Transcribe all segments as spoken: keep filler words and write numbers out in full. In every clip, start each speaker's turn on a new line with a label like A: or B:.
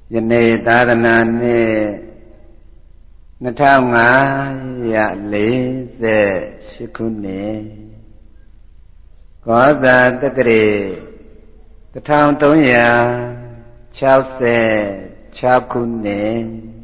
A: ယနေ့သာသနာနှစ်နှစ်ထောင်ငါးရာလေးဆယ်ရှစ်ခုနှစ်ကောဇာတက္ကရာတစ်ထောင်သုံးရာခြောက်ဆယ်ခြောက်ခုနှစ်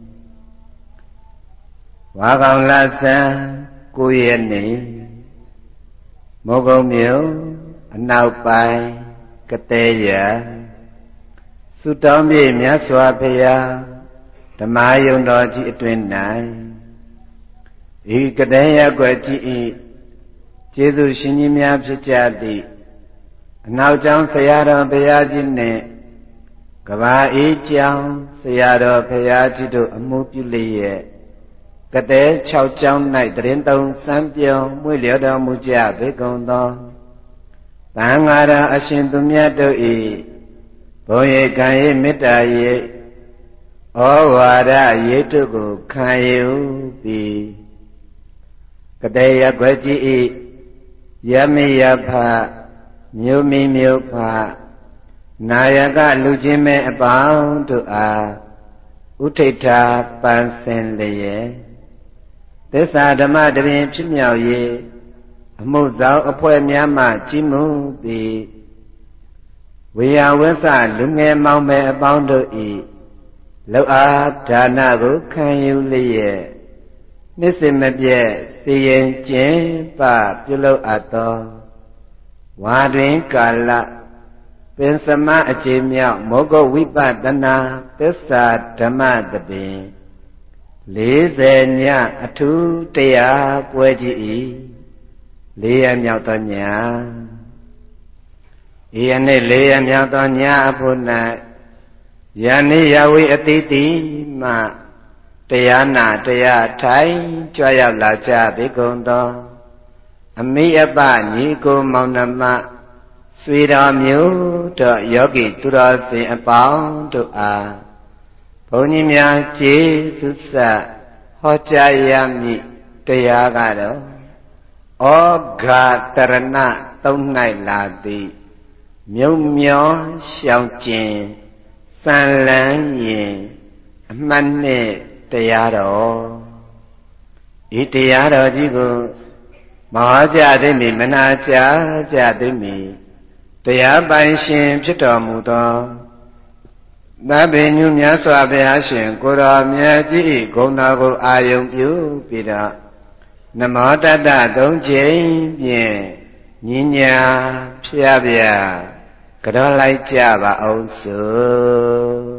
A: ဝါကောင်လဆန်းကိုးရက်နေ့မိုးကုတ်မြို့အနောက်ပိုင်းကတဲ့ရသုတောင်းပြည့်မြတ်စွာဘုရားဓမ္မယုံတော်ကြီးအတွင်၌ဤကတဲ့ရကွယ်ကြီးဤကျေးဇူးရှင်ကြီးများဖြစ်ကြသည့်အနောက်ကျောင်းဆရာတော်ဘုရားကြီးနှင့်ကဘာအေးကျောင်းဆရာတော်ဘုရားကြီးတို့အမှုပြုလျက်ကတဲ့၆ကျောင်း၌တရင်သုံးစံပြုံမွေလျော်တော်မူကြပေကုန်သောသံဃာတော်အရှင်သူမြတ်တို့၏ဘုံရိပ်ကံရိပ်မေတ္တာရိပ်ဩဝါဒရိပ်တို့ကိုခံယူပြီးကတဲ့ရကွယ်ကြီး၏ယမိယဖမြို့မိမြို့ဖနာယကလူချင်းမဲအပေါင်းတို့အားဥထိဋ္ဌာပန်းစင်လျက်သစ္စာဓမ္မတပင်ဖြစ်မြောက်၍အမှုဆောင်အဖွဲ့များမှကြီးမှုပြီးဝေယဝိသလူငယ်မောင်မယ်အပေါင်းတို့၏လောက်အားဒါနကိုခံယူလျက်နှစ်စင်မပြည့်စီရင်ကျင့်ပပြုလုပ်အပ်သောဝါတွင်ကာလပင်စမအကျေမြောက်မောဂဝိပဿနာသစ္စာဓမ္မတပင်လေးဆယ်ညအထူးတရားပွဲကြီး၏လေးရမြောက်သောညဤယနေ့လေးရမြောက်သောညအဖို့၌ယနေ့ယဝိအတိတိမှတရားနာတရားထိုင်ကြွရောက်လာကြပြီကုန်သောအမိအပညီကိုမောင်နှမဆွေတော်မျိုးတို့ယောဂီသူတော်စင်အပေါင်းတို့အားဘုန်းကြီးများကျေးဇူးဆက်ဟောကြားရမည်တရားကတော့ဩဃာတရဏသုံး၌လာသည်မြုံမျောရှောင်ကျင်စံလန်းရင်အမှတ်နဲ့တရားတော်ဤတရားတော်ကြီးကိုမဟောကြားသိမည်မနာကြားကြသိမည်တရားပိုင်ရှင်ဖြစ်တော်မူသောသဗ္ဗညုမြတ်စွာဘုရားရှင်ကိုယ်တော်မြတ်ကြီးဂုဏတော်ကိုအာယုံပြုပြီးတော့နမောတတ္တသုံးချိန်ဖြင့်ညဉ့်ညာဖျားပြကြောလိုက်ကြပါအောင်စို့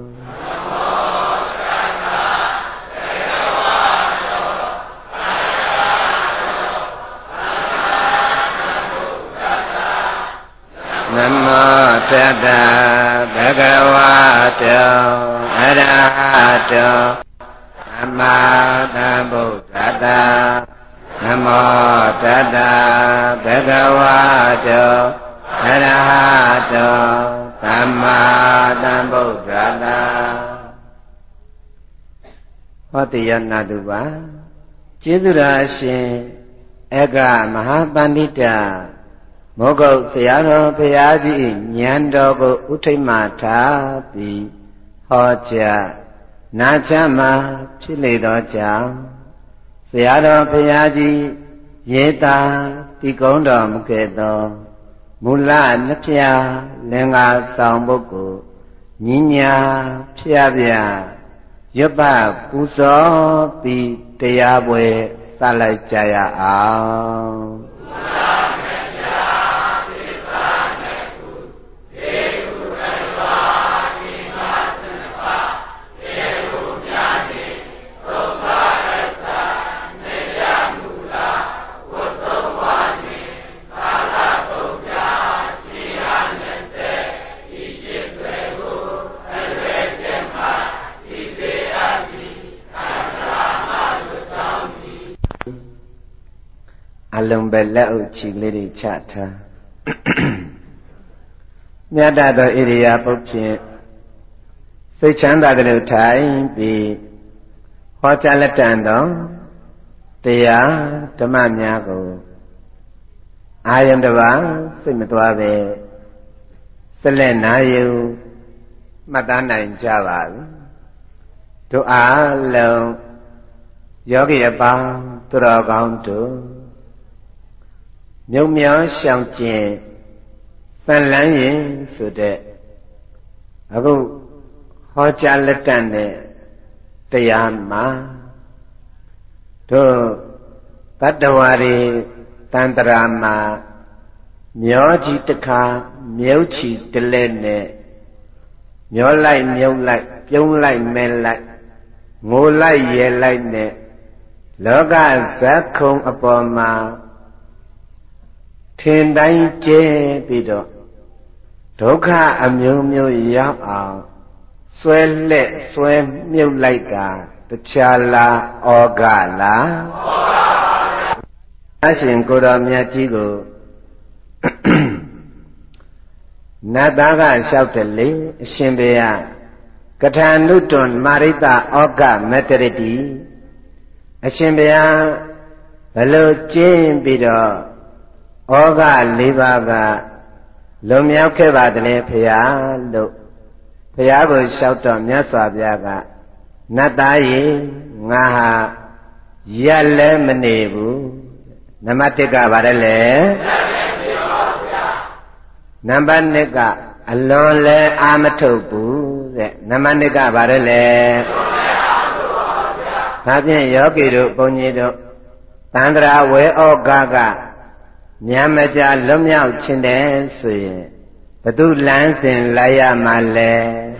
A: နမောတတ္တဘဂဝတောအရဟတောသမ္မာသမ္ဗုဒ္ဓတ္တနမောတတ္တဘဂဝတောအရဟတောသမ္မာသမ္ဗုဒ္ဓတ္တဟောတိယနာတုပါကျေးဇူးတော်ရှင်အက္ခမဟာပန္တိတမောဂုတ်ဆရာတော်ဘုရားကြီးဉာဏ်တော်ကိုဥထိတ်မှထားပြီးဟောကြားနာချမ်းမှာဖြစ်လေသောကြောင့်ဆရာတော်ဘုရားကြီးရေးတာတိကုံးတော်မူခဲ့သောမူလနှစ်ဖြာလင်္ကာဆောင်ပုဂ္ဂိုလ်ညဉ့်ညာဖျားပြရွတ်ပပူဇော်ပြီးတရားပွဲစလိုက်ကြရအောင်အလုံးပဲလက်အုပ်ချီလေးတွေချထားမြတ်သောဣရိယာပုတ်ဖြင့်စိတ်ချမ်းသာကြလို့ထိုင်ပြီးဟောကြားလက်တန်သောတရားဓမ္မများကိုအာယုံတစ်ပါးစိတ်မသွားပဲဆက်လက်နာယူမှတ်သားနိုင်ကြပါဘူးတို့အားလုံးယောဂီအပေါင်းသူတော်ကောင်းတို့မြုံမြောရှောင်ကျင်ပန်လန်းရင်ဆိုတဲ့အခုဟောကြားလက်တန့်တဲ့တရားမှာတို့တတ္တဝါတွေတန်တရာမှာမျောကြီးတစ်ခါမြုပ်ချီတလဲနဲ့မျောလိုက်မြုပ်လိုက်ပြုံးလိုက်မဲလိုက်ငိုလိုက်ရဲလိုက်နဲ့လောကဇက်ခုံအပေါ်မှာထင်တိုင်းကျဲပြီးတော့ဒုက္ခအမျိုးမျိုးရောက်အောင်ဆွဲလက်ဆွဲမြုပ်လိုက်ကတခြားလားဩဃလားဩဃပါဗျာအရှင်ကိုယ်တော်မြတ်ကြီးကိုနတ်သားကလျှောက်တယ်လေအရှင်ဘုရားကထာနုတွန်မာရိတဩဃမတရတိအရှင်ဘုရားဘလို့ကျင်းပြီးတော့ဩဃလေးပါးကလွန်မြောက်ခဲ့ပါတယ်ဖေဟာလို့ဘုရားကိုလျှောက်တော့မြတ်စွာဘုရားကနတ်သားရေငါဟာရက်လည်းမနေဘူးနံပါတ်တစ်ကဘာလဲလဲနံပါတ်နှစ်ကအလွန်လည်းအာမထုတ်ဘူးတဲ့နံပါတ်နှစ်ကဘာလဲလဲဒါဖြင့်ယောဂီတို့ဘုန်းကြီးတို့သန္တရာဝေဩဃကမြတ်မကြလွတ်မြောက်ခြင်းတဲ့ဆိုရင်ဘသူလမ်းစဉ်လိုက်ရမှာလဲ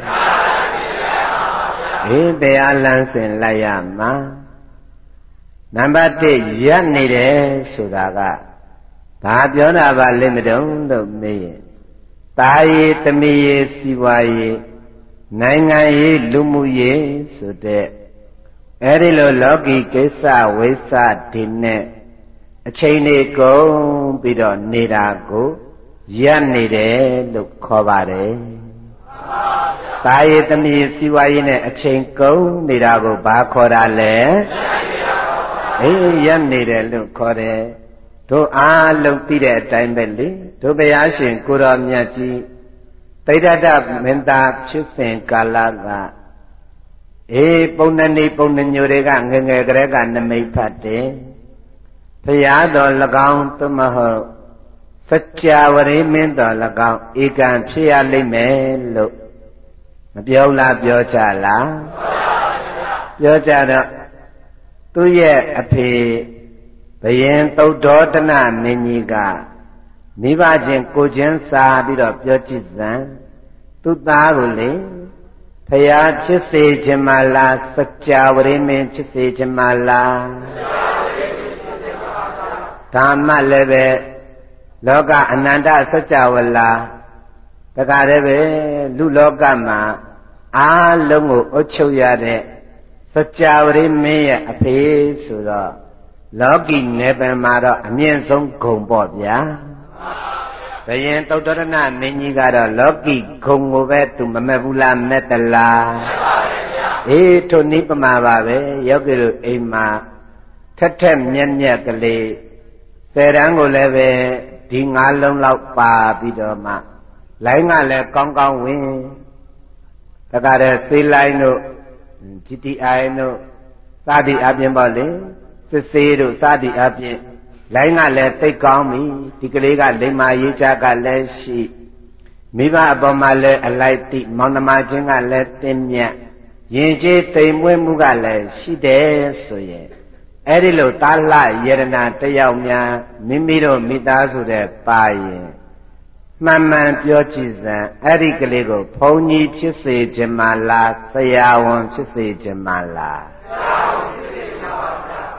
A: အေးတရားလမ်းစဉ်လိုက်ရမှာနံပါတ်တစ်ရက်နေတယ်ဆိုတာကဘာပြောတာပါလိမ့်မတုံလို့မေးရင်တာရေးတမီးရေးစီဝါရေးနိုင်ငံရေးလူမှုရေးဆိုတဲ့အဲဒီလိုလောကီကိစ္စဝိစ္စတွေနဲ့အချိန်လေးကုန်ပြီးတော့နေတာကိုရက်နေတယ်လို့ခေါ်ပါတယ်။တာရေးသမီးစီဝါရေးနဲ့အချိန်ကုန်နေတာကိုဘာခေါ်တာလဲ။အေးရက်နေတယ်လို့ခေါ်တယ်။တို့အားလုံးသိတဲ့အတိုင်းပဲလေ။တို့ဘုရားရှင်ကိုယ်တော်မြတ်ကြီးတိဋ္ဌတမင်းသားဖြစ်စဉ်ကာလကအေးပုံနှနေပုံနှညိုတွေကငငယ်ကလေးကနမိတ်ဖတ်တယ်။ဘုရားတော်၎င်းသို့မဟုတ်စัจ java ဝရိမင်းတော်၎င်းဧကံဖြစ်ရလိမ့်မယ်လို့မပြောလားပြောကြလားပြောကြတော့သူ့ရဲ့အဖေဘယင်သုဒ္ဓောတနမင်းကြီးကမိဘချင်းကိုချင်းစားပြီးတော့ပြောကြည့်စမ်းသူ့သားကိုလေဖယားဖြစ်စေခြင်းမလားစัจ java ဝရိမင်းဖြစ်စေခြင်းမလားဓမ္မလည်းပဲလောကအနန္တစัจ java လာတခါတည်းပဲလူလောကမှာအားလုံးကိုအုပ်ချုပ်ရတဲ့စัจ java ဝရိမင်းရဲ့အဖေဆိုတော့လောကီနယ်ပယ်မှာတော့အမြင့်ဆုံးဂုံပေါ့ဗျာဘယင်သုတ္တရဏမင်းကြီးကတော့လောကီဂုံကိုပဲသူမမက်ဘူးလားမက်တလားမက်ပါဘူးဗျာအေးထိုနည်းပမာပါပဲယောဂီတို့အိမ်မှာထက်ထက်မြက်မြက်ကလေးဆယ်တန်းကိုလည်းပဲဒီငါးလုံးလောက်ပါပြီးတော့မှလိုင်းကလည်းကောင်းကောင်းဝင်တခါတည်းသေလိုင်းတို့ ဂျီ တီ အိုင် တို့စသည်အပြင်ပေါ့လေစစ်စေးတို့စသည်အပြင်လိုင်းကလည်းသိကောင်းပြီဒီကလေးကလိမ္မာရေးချကလည်းရှိမိဘအပေါ်မှာလည်းအလိုက်တိမောင်နှမချင်းကလည်းတင်းမြတ်ယဉ်ကျေးတိမ်မွေးမှုကလည်းရှိတယ်ဆိုရင်အဲ့ဒီလိုတာလှယရနာတယောက်များမိမိတို့မိသားစုတဲ့ပါရင်မှန်မှန်ပြောကြည့်စမ်းအဲ့ဒီကလေးကိုဘုန်းကြီးဖြစ်စေခြင်းမလားဆရာဝန်ဖြစ်စေခြင်းမလားဆရာဝန်ဖြစ်စေခြင်းပါဗျာ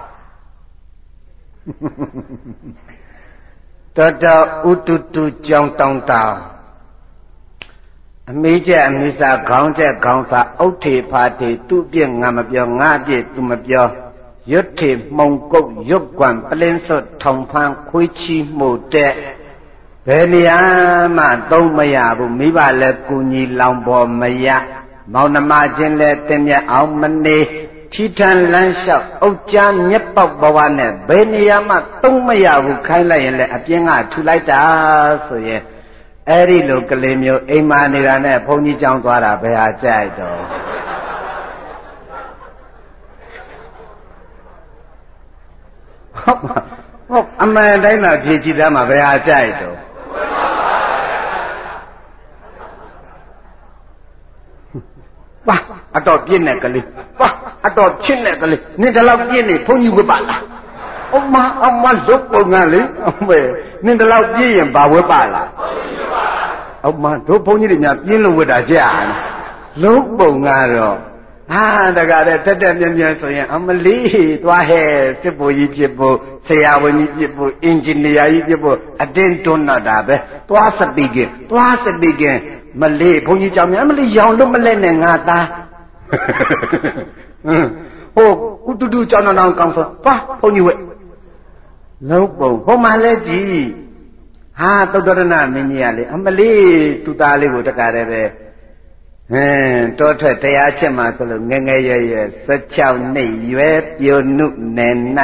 A: တော်တော်ဥတုတုကြောင်းတောင်းတောင်းအမေးချက်အမေးစားခေါင်းချက်ခေါင်းစားအုတ်ထေဖာထေသူ့ပြည့်ငါမပြောငါပြည့်သူမပြောရွတ်ထေမှုံကုတ်ရွတ်ကွမ်ပလင်းစွတ်ထောင်ဖန်းခွေးချီမှုတဲ့ဘယ်နေရာမှသုံးမရဘူးမိဘလည်းကူညီလောင်ပေါ်မရမောင်နှမချင်းလည်းတင်မြတ်အောင်မနေထီထန်လန်းလျှောက်အုတ်ကြားမျက်ပေါက်ဘဝနဲ့ဘယ်နေရာမှသုံးမရဘူးခိုင်းလိုက်ရင်လည်းအပြင်းကထူလိုက်တာဆိုရင်အဲ့ဒီလိုကလေးမျိုးအိမ်မာနေတာနဲ့ဘုန်းကြီးကျောင်းသွားတာဘယ်ဟာကြိုက်တော့ဟုတ်အမှန်တိုင်းသာဖြေကြည့်သားမှာဘယ်ဟာကြိုက်တော့ပါအတော်ပြင်းတဲ့ကလေးပါအတော်ချစ်တဲ့ကလေးနင်ဒီလောက်ပြင်းနေဘုန်းကြီးဝတ်ပါလားအမအမလုတ်ပုံကလေအမေနင်ဒီလောက်ပြင်းရင်ဘာဝတ်ပါလားအမတို့ဘုန်းကြီးတွေများပြင်းလို့ဝတ်တာကြာလုတ်ပုံကတော့ဟာတကားတဲ့တက်တက်မြဲမြဲဆိုရင်အမလီသွားဟဲ့စစ်ဘိုလ်ကြီးဖြစ်ဖို့ဆရာဝန်ကြီးဖြစ်ဖို့အင်ဂျင်နီယာကြီးဖြစ်ဖို့အတင်းတွန်းတော့တာပဲသွားစပီကင်သွားစပီကင်မလေးဘုန်းကြီးကြောင့်များမလေးရောင်လို့မလဲနဲ့ငါသားဟိုဥတူတူကြောင်တောင်ကောင်းဆိုသွားဘုန်းကြီးဝဲလုံးပုံဟိုမှလည်းကြည့်ဟာသုတ္တရဏမင်းကြီးကလေအမလေးသူသားလေးကိုတကားတယ်ပဲဟင်းတောထွက်တရားချက်မှာဆိုလို့ငငယ်ရွယ်ရွယ်၁၆နှစ်ရွယ်ပြိုနုနယ်၌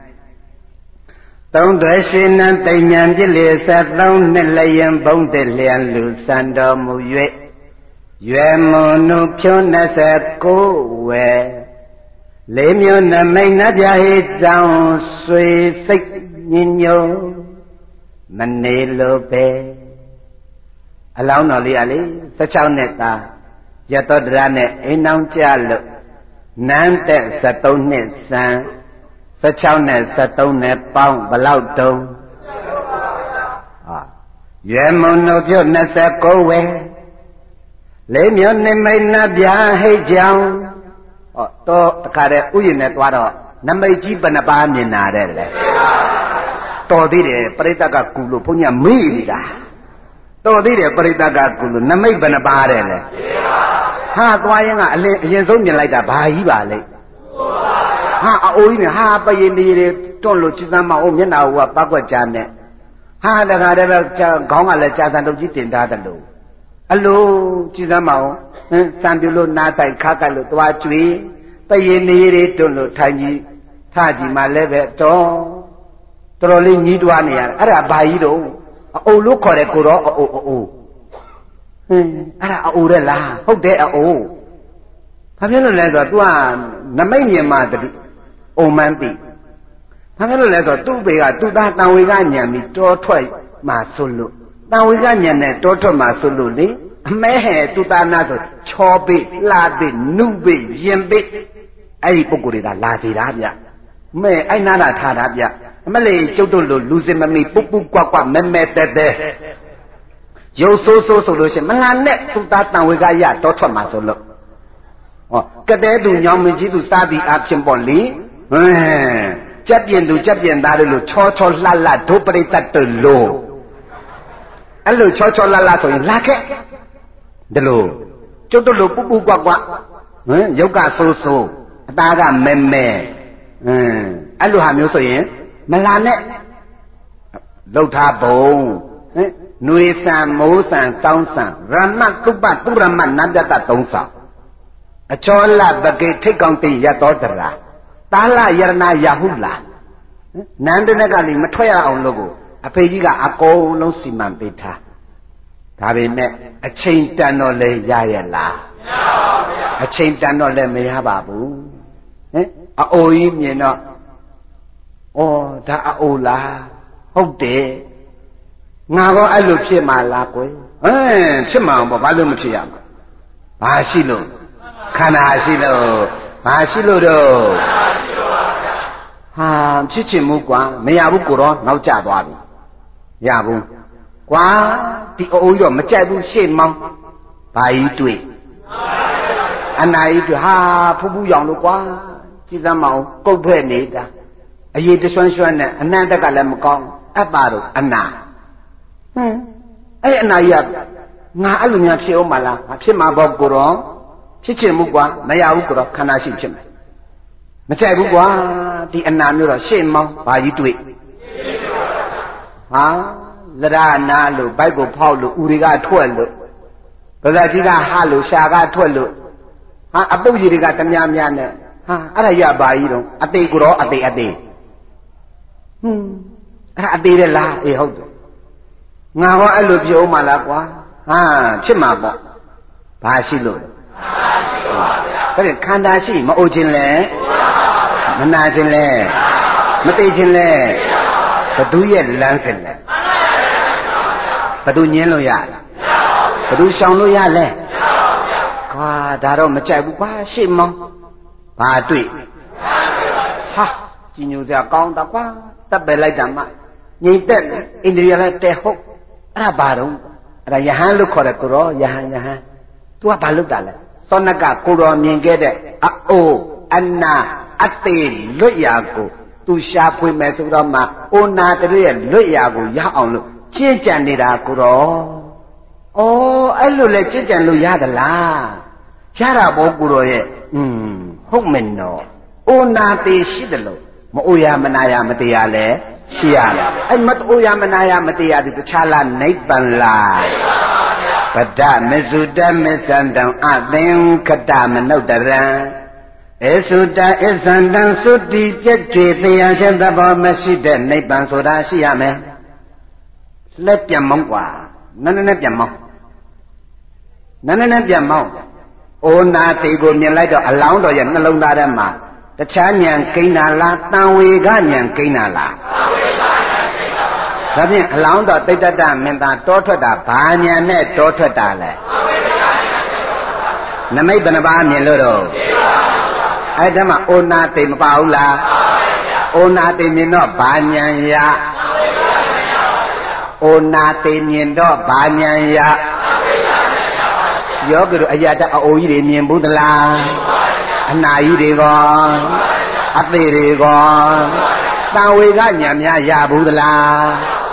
A: သုံးသွဲရှင်နံတိမ်ညံပြည့်လေဆက်သုံးနှစ်လျင်ဘုံတလျံလူစံတော်မူ၍ရွယ်မွန်နုဖြိုး၂၉ဝယ်လေးမျိုးနမိတ်နှပြဟိတောင်ဆွေစိတ်ညင်ညုံမနေလို့ပဲအလောင်းတော်လေးอ่ะလေ၁၆နှစ်သားရတောတရနဲ့အိမ်အောင်ကြလို့နန်းတက်၁၃နှစ်စံ၁၆နဲ့၁၃နဲ့ပေါင်းဘလောက်တုံးဟာရွယ်မုံတို့ပြုတ်၂၉ဝယ်လေးမျိုးနိမိတ်နှပြဟိတ်ကြောင်ဟောတော့တခါတည်းဥယျာဉ်နဲ့သွားတော့နမိတ်ကြီးဘယ်နှပါးမြင်လာတဲ့လေတော်သေးတယ်ပရိသတ်ကကူလို့ဘုန်းကြီးမေ့နေတာတော်သေးတယ်ပရိသတ်ကကူလို့နမိတ်ဘယ်နှပါးတဲ့လေဟာသွားရင်ကအလင်းအရင်ဆုံးမြင်လိုက်တာဘာကြီးပါလဲဟာအိုးကြီးနဲ့ဟာပရင်နေတွေတွန့်လို့ကြည်စမ်းမအောင်မျက်နှာကပတ်ကွက်ကြနဲ့ဟာတခါတည်းပဲခေါင်းကလည်းကြာစံတုပ်ကြီးတင်ထားတယ်လို့အလိုကြည်စမ်းမအောင်ဟင်းစံပြလို့နားဆိုင်ခါကလို့သွားကြွေပရင်နေတွေတွန့်လို့ထိုင်ကြီးထကြီးမှလည်းပဲတော့တော်တော်လေးညီးတွားနေရတယ်အဲ့ဒါဘာကြီးတော့အိုလို့ခေါ်တယ်ကိုတော့အိုအိုအိုဟင်းအဲ့ဒါအိုတဲ့လားဟုတ်တယ်အိုဘာဖြစ်လို့လဲဆိုတော့ तू ကနမိတ်မြင်မှတတိအုံမှန်းသိဘာဖြစ်လို့လဲဆိုတော့သူ့ဘေကသူ့သားတန်ဝေကညံပြီးတောထွက်မှဆိုလို့တန်ဝေကညံနဲ့တောထွက်မှဆိုလို့လေအမဲဟဲ့သူ့သားနာဆိုချောပိလှပိနုပိရင်ပိအဲ့ဒီပုဂ္ဂိုလ်တွေကလာစီတာဗျမဲအဲ့နာတာထားတာဗျအမလေးကျုပ်တို့လိုလူစင်မမီပုပ်ပုကွကွမဲမဲတဲတဲရုပ်ဆိုးဆိုးဆိုလို့ရှိရင်မလာနဲ့သူ့သားတန်ဝေကရတောထွက်မှဆိုလို့ဟောကတဲ့သူညောင်မင်းကြီးသူစားပြီးအဖြစ်ပေါ့လေဟမ်ကြက်ပြင်းသူကြက်ပြင်းသားတွေလို့ချောချောလှလှဒုပရိသတ်တလို့အဲ့လိုချောချောလှလှဆိုရင်လာခဲ့ဒါလို့ကျုပ်တို့လိုပူပူကွကွဟမ်ရုပ်ကဆိုးဆိုးအသားကမဲမဲဟမ်အဲ့လိုဟာမျိုးဆိုရင်မလာနဲ့လှုပ်ထားဘုံဟမ်နွေဆံမိုးဆံတောင်းဆံရမတ်တုပ္ပသူရမတ်နတ်တ္တသုံးဆောင်အချောလပကေထိတ်ကောင်းသိရတော်တရာတာလယရဏယဟုလာနန္ဒနကလည်းမထွက်ရအောင်လို့ကိုအဖေကြီးကအကုန်လုံးစီမံပေးထားဒါပေမဲ့အချိန်တန်တော့လဲရရဲ့လားမရပါဘူးဗျာအချိန်တန်တော့လဲမရပါဘူးဟင်အအိုကြီးမြင်တော့ဩဒါအအိုလားဟုတ်တယ်ငါတော့အဲ့လိုဖြစ်မှာလားကွယ်ဟမ်ဖြစ်မှာပေါ့ဘာလို့မဖြစ်ရမှာဘာရှိလို့ခန္ဓာရှိလို့ဘာရှိလို့တော့ဟာဖြစ်ချင်မှုကွာမရဘူးကိုတော့နောက်ကျသွားပြီရဘူးကွာဒီအိုးကြီးတော့မကြိုက်ဘူးရှေ့မောင်းဘာကြီးတွေ့အနာကြီးတွေ့ဟာဖူးဖူးရောင်လို့ကွာကြည်စမ်းမအောင်ကုတ်ဖဲ့နေတာအရေးတဆွမ်းဆွမ်းနဲ့အနန္တကလည်းမကောင်းအပ်ပါတော့အနာဟမ်အဲ့အနာကြီးကငါအဲ့လိုများဖြစ်အောင်မလားငါဖြစ်မှာပေါ့ကိုတော့ဖြစ်ချင်မှုကွာမရဘူးကိုတော့ခန္ဓာရှိဖြစ်မယ်မကြိုက်ဘူးကွာဒီအနာမျိုးတော့ရှေ့မောင်းဘာကြီးတွေ့ဟာလရနာလို့ဘိုက်ကိုဖောက်လို့ဦးတွေကထွက်လို့ဗဇာကြီးကဟလို့ရှာကထွက်လို့ဟာအပုပ်ကြီးတွေကတများများနဲ့ဟာအဲ့ဒါရဘာကြီးတော့အသေးကိုတော့အသေးအသေးဟွန်းအဲ့ဒါအသေးတယ်လားအေးဟုတ်တယ်ငါဟောအဲ့လိုပြောမှလားကွာဟာဖြစ်မှာပေါ့ဘာရှိလို့ဒါဖြင့်ခန္ဓာရှိမအိုခြင်းလဲမနာခြင်းလဲမသိချင်းလဲဘသူရဲ့လမ်းစဉ်လဲဘသူညင်းလို့ရဘသူရှောင်လို့ရလဲကွာဒါတော့မကြိုက်ဘူးကွာရှေ့မောင်းဘာတွေ့ဟာကြီးညိုစရာကောင်းတာကွာတပ်ပယ်လိုက်တာမှငြိမ်သက်အိန္ဒြေယလည်းတဲဟုတ်အဲ့ဒါဘာတော့အဲ့ဒါယဟန်လို့ခေါ်တယ်ကိုရောယဟန်ယဟန် तू ကဘာလုပ်တာလဲသောနကကိုရောမြင်ခဲ့တဲ့အအိုအနာအသေးလွတ်ရာကိုသူရှာဖွေမယ်ဆိုတော့မှအိုနာတရဲ့လွတ်ရာကိုရအောင်လို့ကျင့်ကြံနေတာကိုရောဩအဲ့လိုလဲကျင့်ကြံလို့ရသလားရတာဘောကိုရောရဲ့อืมဟုတ်မယ်နော်အိုနာသေးရှိတယ်လို့မအိုရမနာရမတရားလဲရှိရလားအဲ့မအိုရမနာရမတရားဒီတခြားလားနိဗ္ဗာန်လားပဒမစုတမစ္ဆန္တံအသင်္ခတမနုဿရံဧစုတအစ္ဆန္တံသုတိပြည့်ကြွေတရားချင်းသဘောမရှိတဲ့နိဗ္ဗာန်ဆိုတာရှိရမယ်လက်ပြန်မောင်းกว่าနည်းနည်းပြန်မောင်းနည်းနည်းပြန်မောင်းအိုနာတေကိုမြင်လိုက်တော့အလောင်းတော်ရဲ့နှလုံးသားထဲမှာတခြားဉာဏ်ကိန်းတာလားတန်ဝေကဉာဏ်ကိန်းတာလားတန်ဝေကဉာဏ်ကိန်းတာပါဗျာဒါဖြင့်အလောင်းတော်တိတ္တတမင်းသားတောထွက်တာဘာဉာဏ်နဲ့တောထွက်တာလဲနမိတ်ဘယ်နှပါးမြင်လို့တော့အဲ့ဒါမှအိုနာတေမပါဘူးလားအိုနာတေမြင်တော့ဘာဉာဏ်ရအိုနာတေမြင်တော့ဘာဉာဏ်ရယောဂီတို့အရာတအိုကြီးတွေမြင်ဘူးသလားအနာကြီးတွေကောအသေးတွေကောတန်ဝေကညာများရဘူးသလား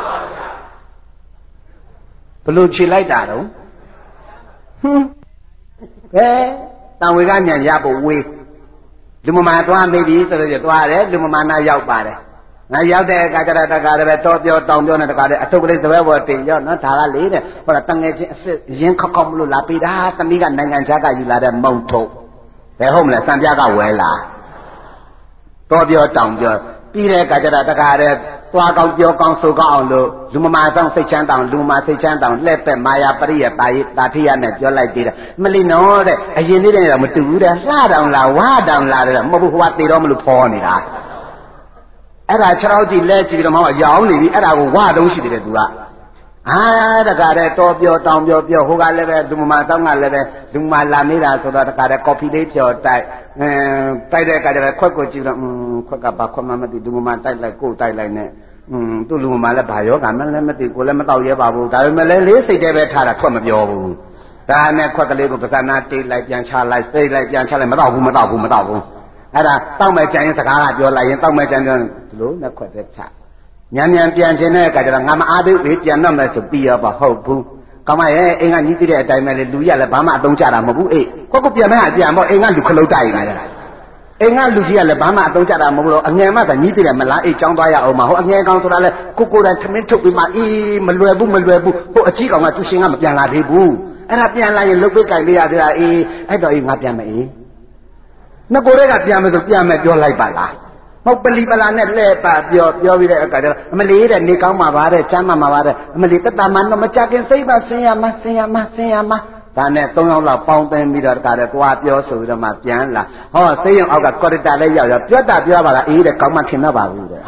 A: ဘလို့ဖြေလိုက်တာတော့ဟွန်းဘယ်တန်ဝေကညာရဖို့ဝေးလူမမာသွားမိပြီဆိုတော့သွားတယ်လူမမာနာရောက်ပါတယ်ငါရောက်တဲ့အခါကျတော့တကားလည်းတော့ပြောတောင်ပြောနေတကားလည်းအထုပ်ကလေးသဘဲပေါ်တင်ရောနော်ဒါကလေတဲ့ဟောတငယ်ချင်းအစ်ရင်းခောက်ခောက်မလို့လာပေးတာသမီးကနိုင်ငံခြားကယူလာတဲ့မုံထုတ်ဘယ်ဟုတ်မလဲစံပြကဝဲလာတော့ပြောတောင်ပြောပြီးတဲ့အခါကျတော့တကားလည်းသွားကောင်းပြောကောင်းဆိုကောင်းအောင်လို့လူမမာဆောင်စိတ်ချမ်းတောင်လူမမာစိတ်ချမ်းတောင်လှည့်ပက်မာယာပရိယတာယတာထိယနဲ့ပြောလိုက်သေးတယ်မလီနော်တဲ့အရင်လေးတည်းတော့မတူဘူးတဲ့လှတောင်လာဝါတောင်လာတယ်မဟုတ်ဘူးဟိုကသေတော့မလို့ဖော်နေတာအဲ့ဒါခြေထောက်ကြည့်လဲကြည့်ပြီးတော့မှရောင်းနေပြီအဲ့ဒါကိုဝါတုံးရှိတယ်သူကအာတကားတဲ့တော်ပြောတောင်ပြောပြောဟိုကလည်းပဲလူမမာတောင်းကလည်းပဲလူမမာလာမေးတာဆိုတော့တကားတဲ့ကော်ဖီလေးဖြော်တိုက်အင်းတိုက်တဲ့အခါကျတော့ခွက်ကိုကြည့်တော့อืมခွက်ကဘာခွက်မှမသိလူမမာတိုက်လိုက်ကိုတိုက်လိုက်နဲ့อืมသူ့လူမမာလည်းဘာယောဂမှလည်းမသိကိုလည်းမတော့ရဲပါဘူးဒါပေမဲ့လည်းလေးစိတ်တည်းပဲထားတာခွက်မပြောဘူးဒါနဲ့ခွက်ကလေးကိုပဇာနာတိတ်လိုက်ပြန်ချလိုက်သိလိုက်ပြန်ချလိုက်မတော့ဘူးမတော့ဘူးမတော့ဘူးအဲ့ဒါတောက်မဲ့ကြရင်စကားကပြောလိုက်ရင်တောက်မဲ့ကြရင်ဒီလိုနဲ့ခွက်သက်ချညံညံပြန်ခြင်းတဲ့အခါကျတော့ငါမအားသေးဘူးပြန်တော့မယ်ဆိုပြီးရောပါဟုတ်ဘူးကောင်းမရဲ့အိမ်ကညီးသိတဲ့အတိုင်းပဲလေလူရလည်းဘာမှအသုံးချတာမဟုတ်ဘူးအေးခွက်ကိုပြန်မဲ့အပြန်ပေါ့အိမ်ကလူခလုတ်တိုက်နေတာအိမ်ကလူကြီးကလည်းဘာမှအသုံးချတာမဟုတ်ဘူးအငယ်မှသာညီးသိတယ်မလားအေးចောင်းသွားရအောင်မဟုတ်အငယ်ကောင်ဆိုတာလေကိုကိုယ်တိုင်ထမင်းထုတ်ပြီးမှအေးမလွယ်ဘူးမလွယ်ဘူးဟိုအကြီးကောင်ကသူရှင်ကမပြန်လာသေးဘူးအဲ့ဒါပြန်လာရင်လုတ်ပိတ်ကြိုင်လေးရသေးတာအေးအဲ့တော့အေးငါပြန်မယ်အေးငါကိုယ်တည်းကပြန်မယ်ဆိုပြန်မယ်ပြောလိုက်ပါလားမဟုတ်ပလီပလာနဲ့လှဲ့ပါပြောပြောပြီးတဲ့အခါကျတော့အမလီတဲ့နေကောင်းမှာပါတဲ့ချမ်းမှာပါတဲ့အမလီတတမန်တော့မကြခင်စိတ်ပါဆင်းရမှာဆင်းရမှာဆင်းရမှာဒါနဲ့သုံးယောက်လောက်ပေါင်းသိမ်းပြီးတော့တခါတည်းသွားပြောဆိုပြီးတော့မှပြန်လာဟောစိတ်ရုံအောက်ကကော်ရီတာလည်းရောက်ရောပြောတာပြောပါလားအေးတဲ့ကောင်းမှထင်တော့ပါဘူးတဲ့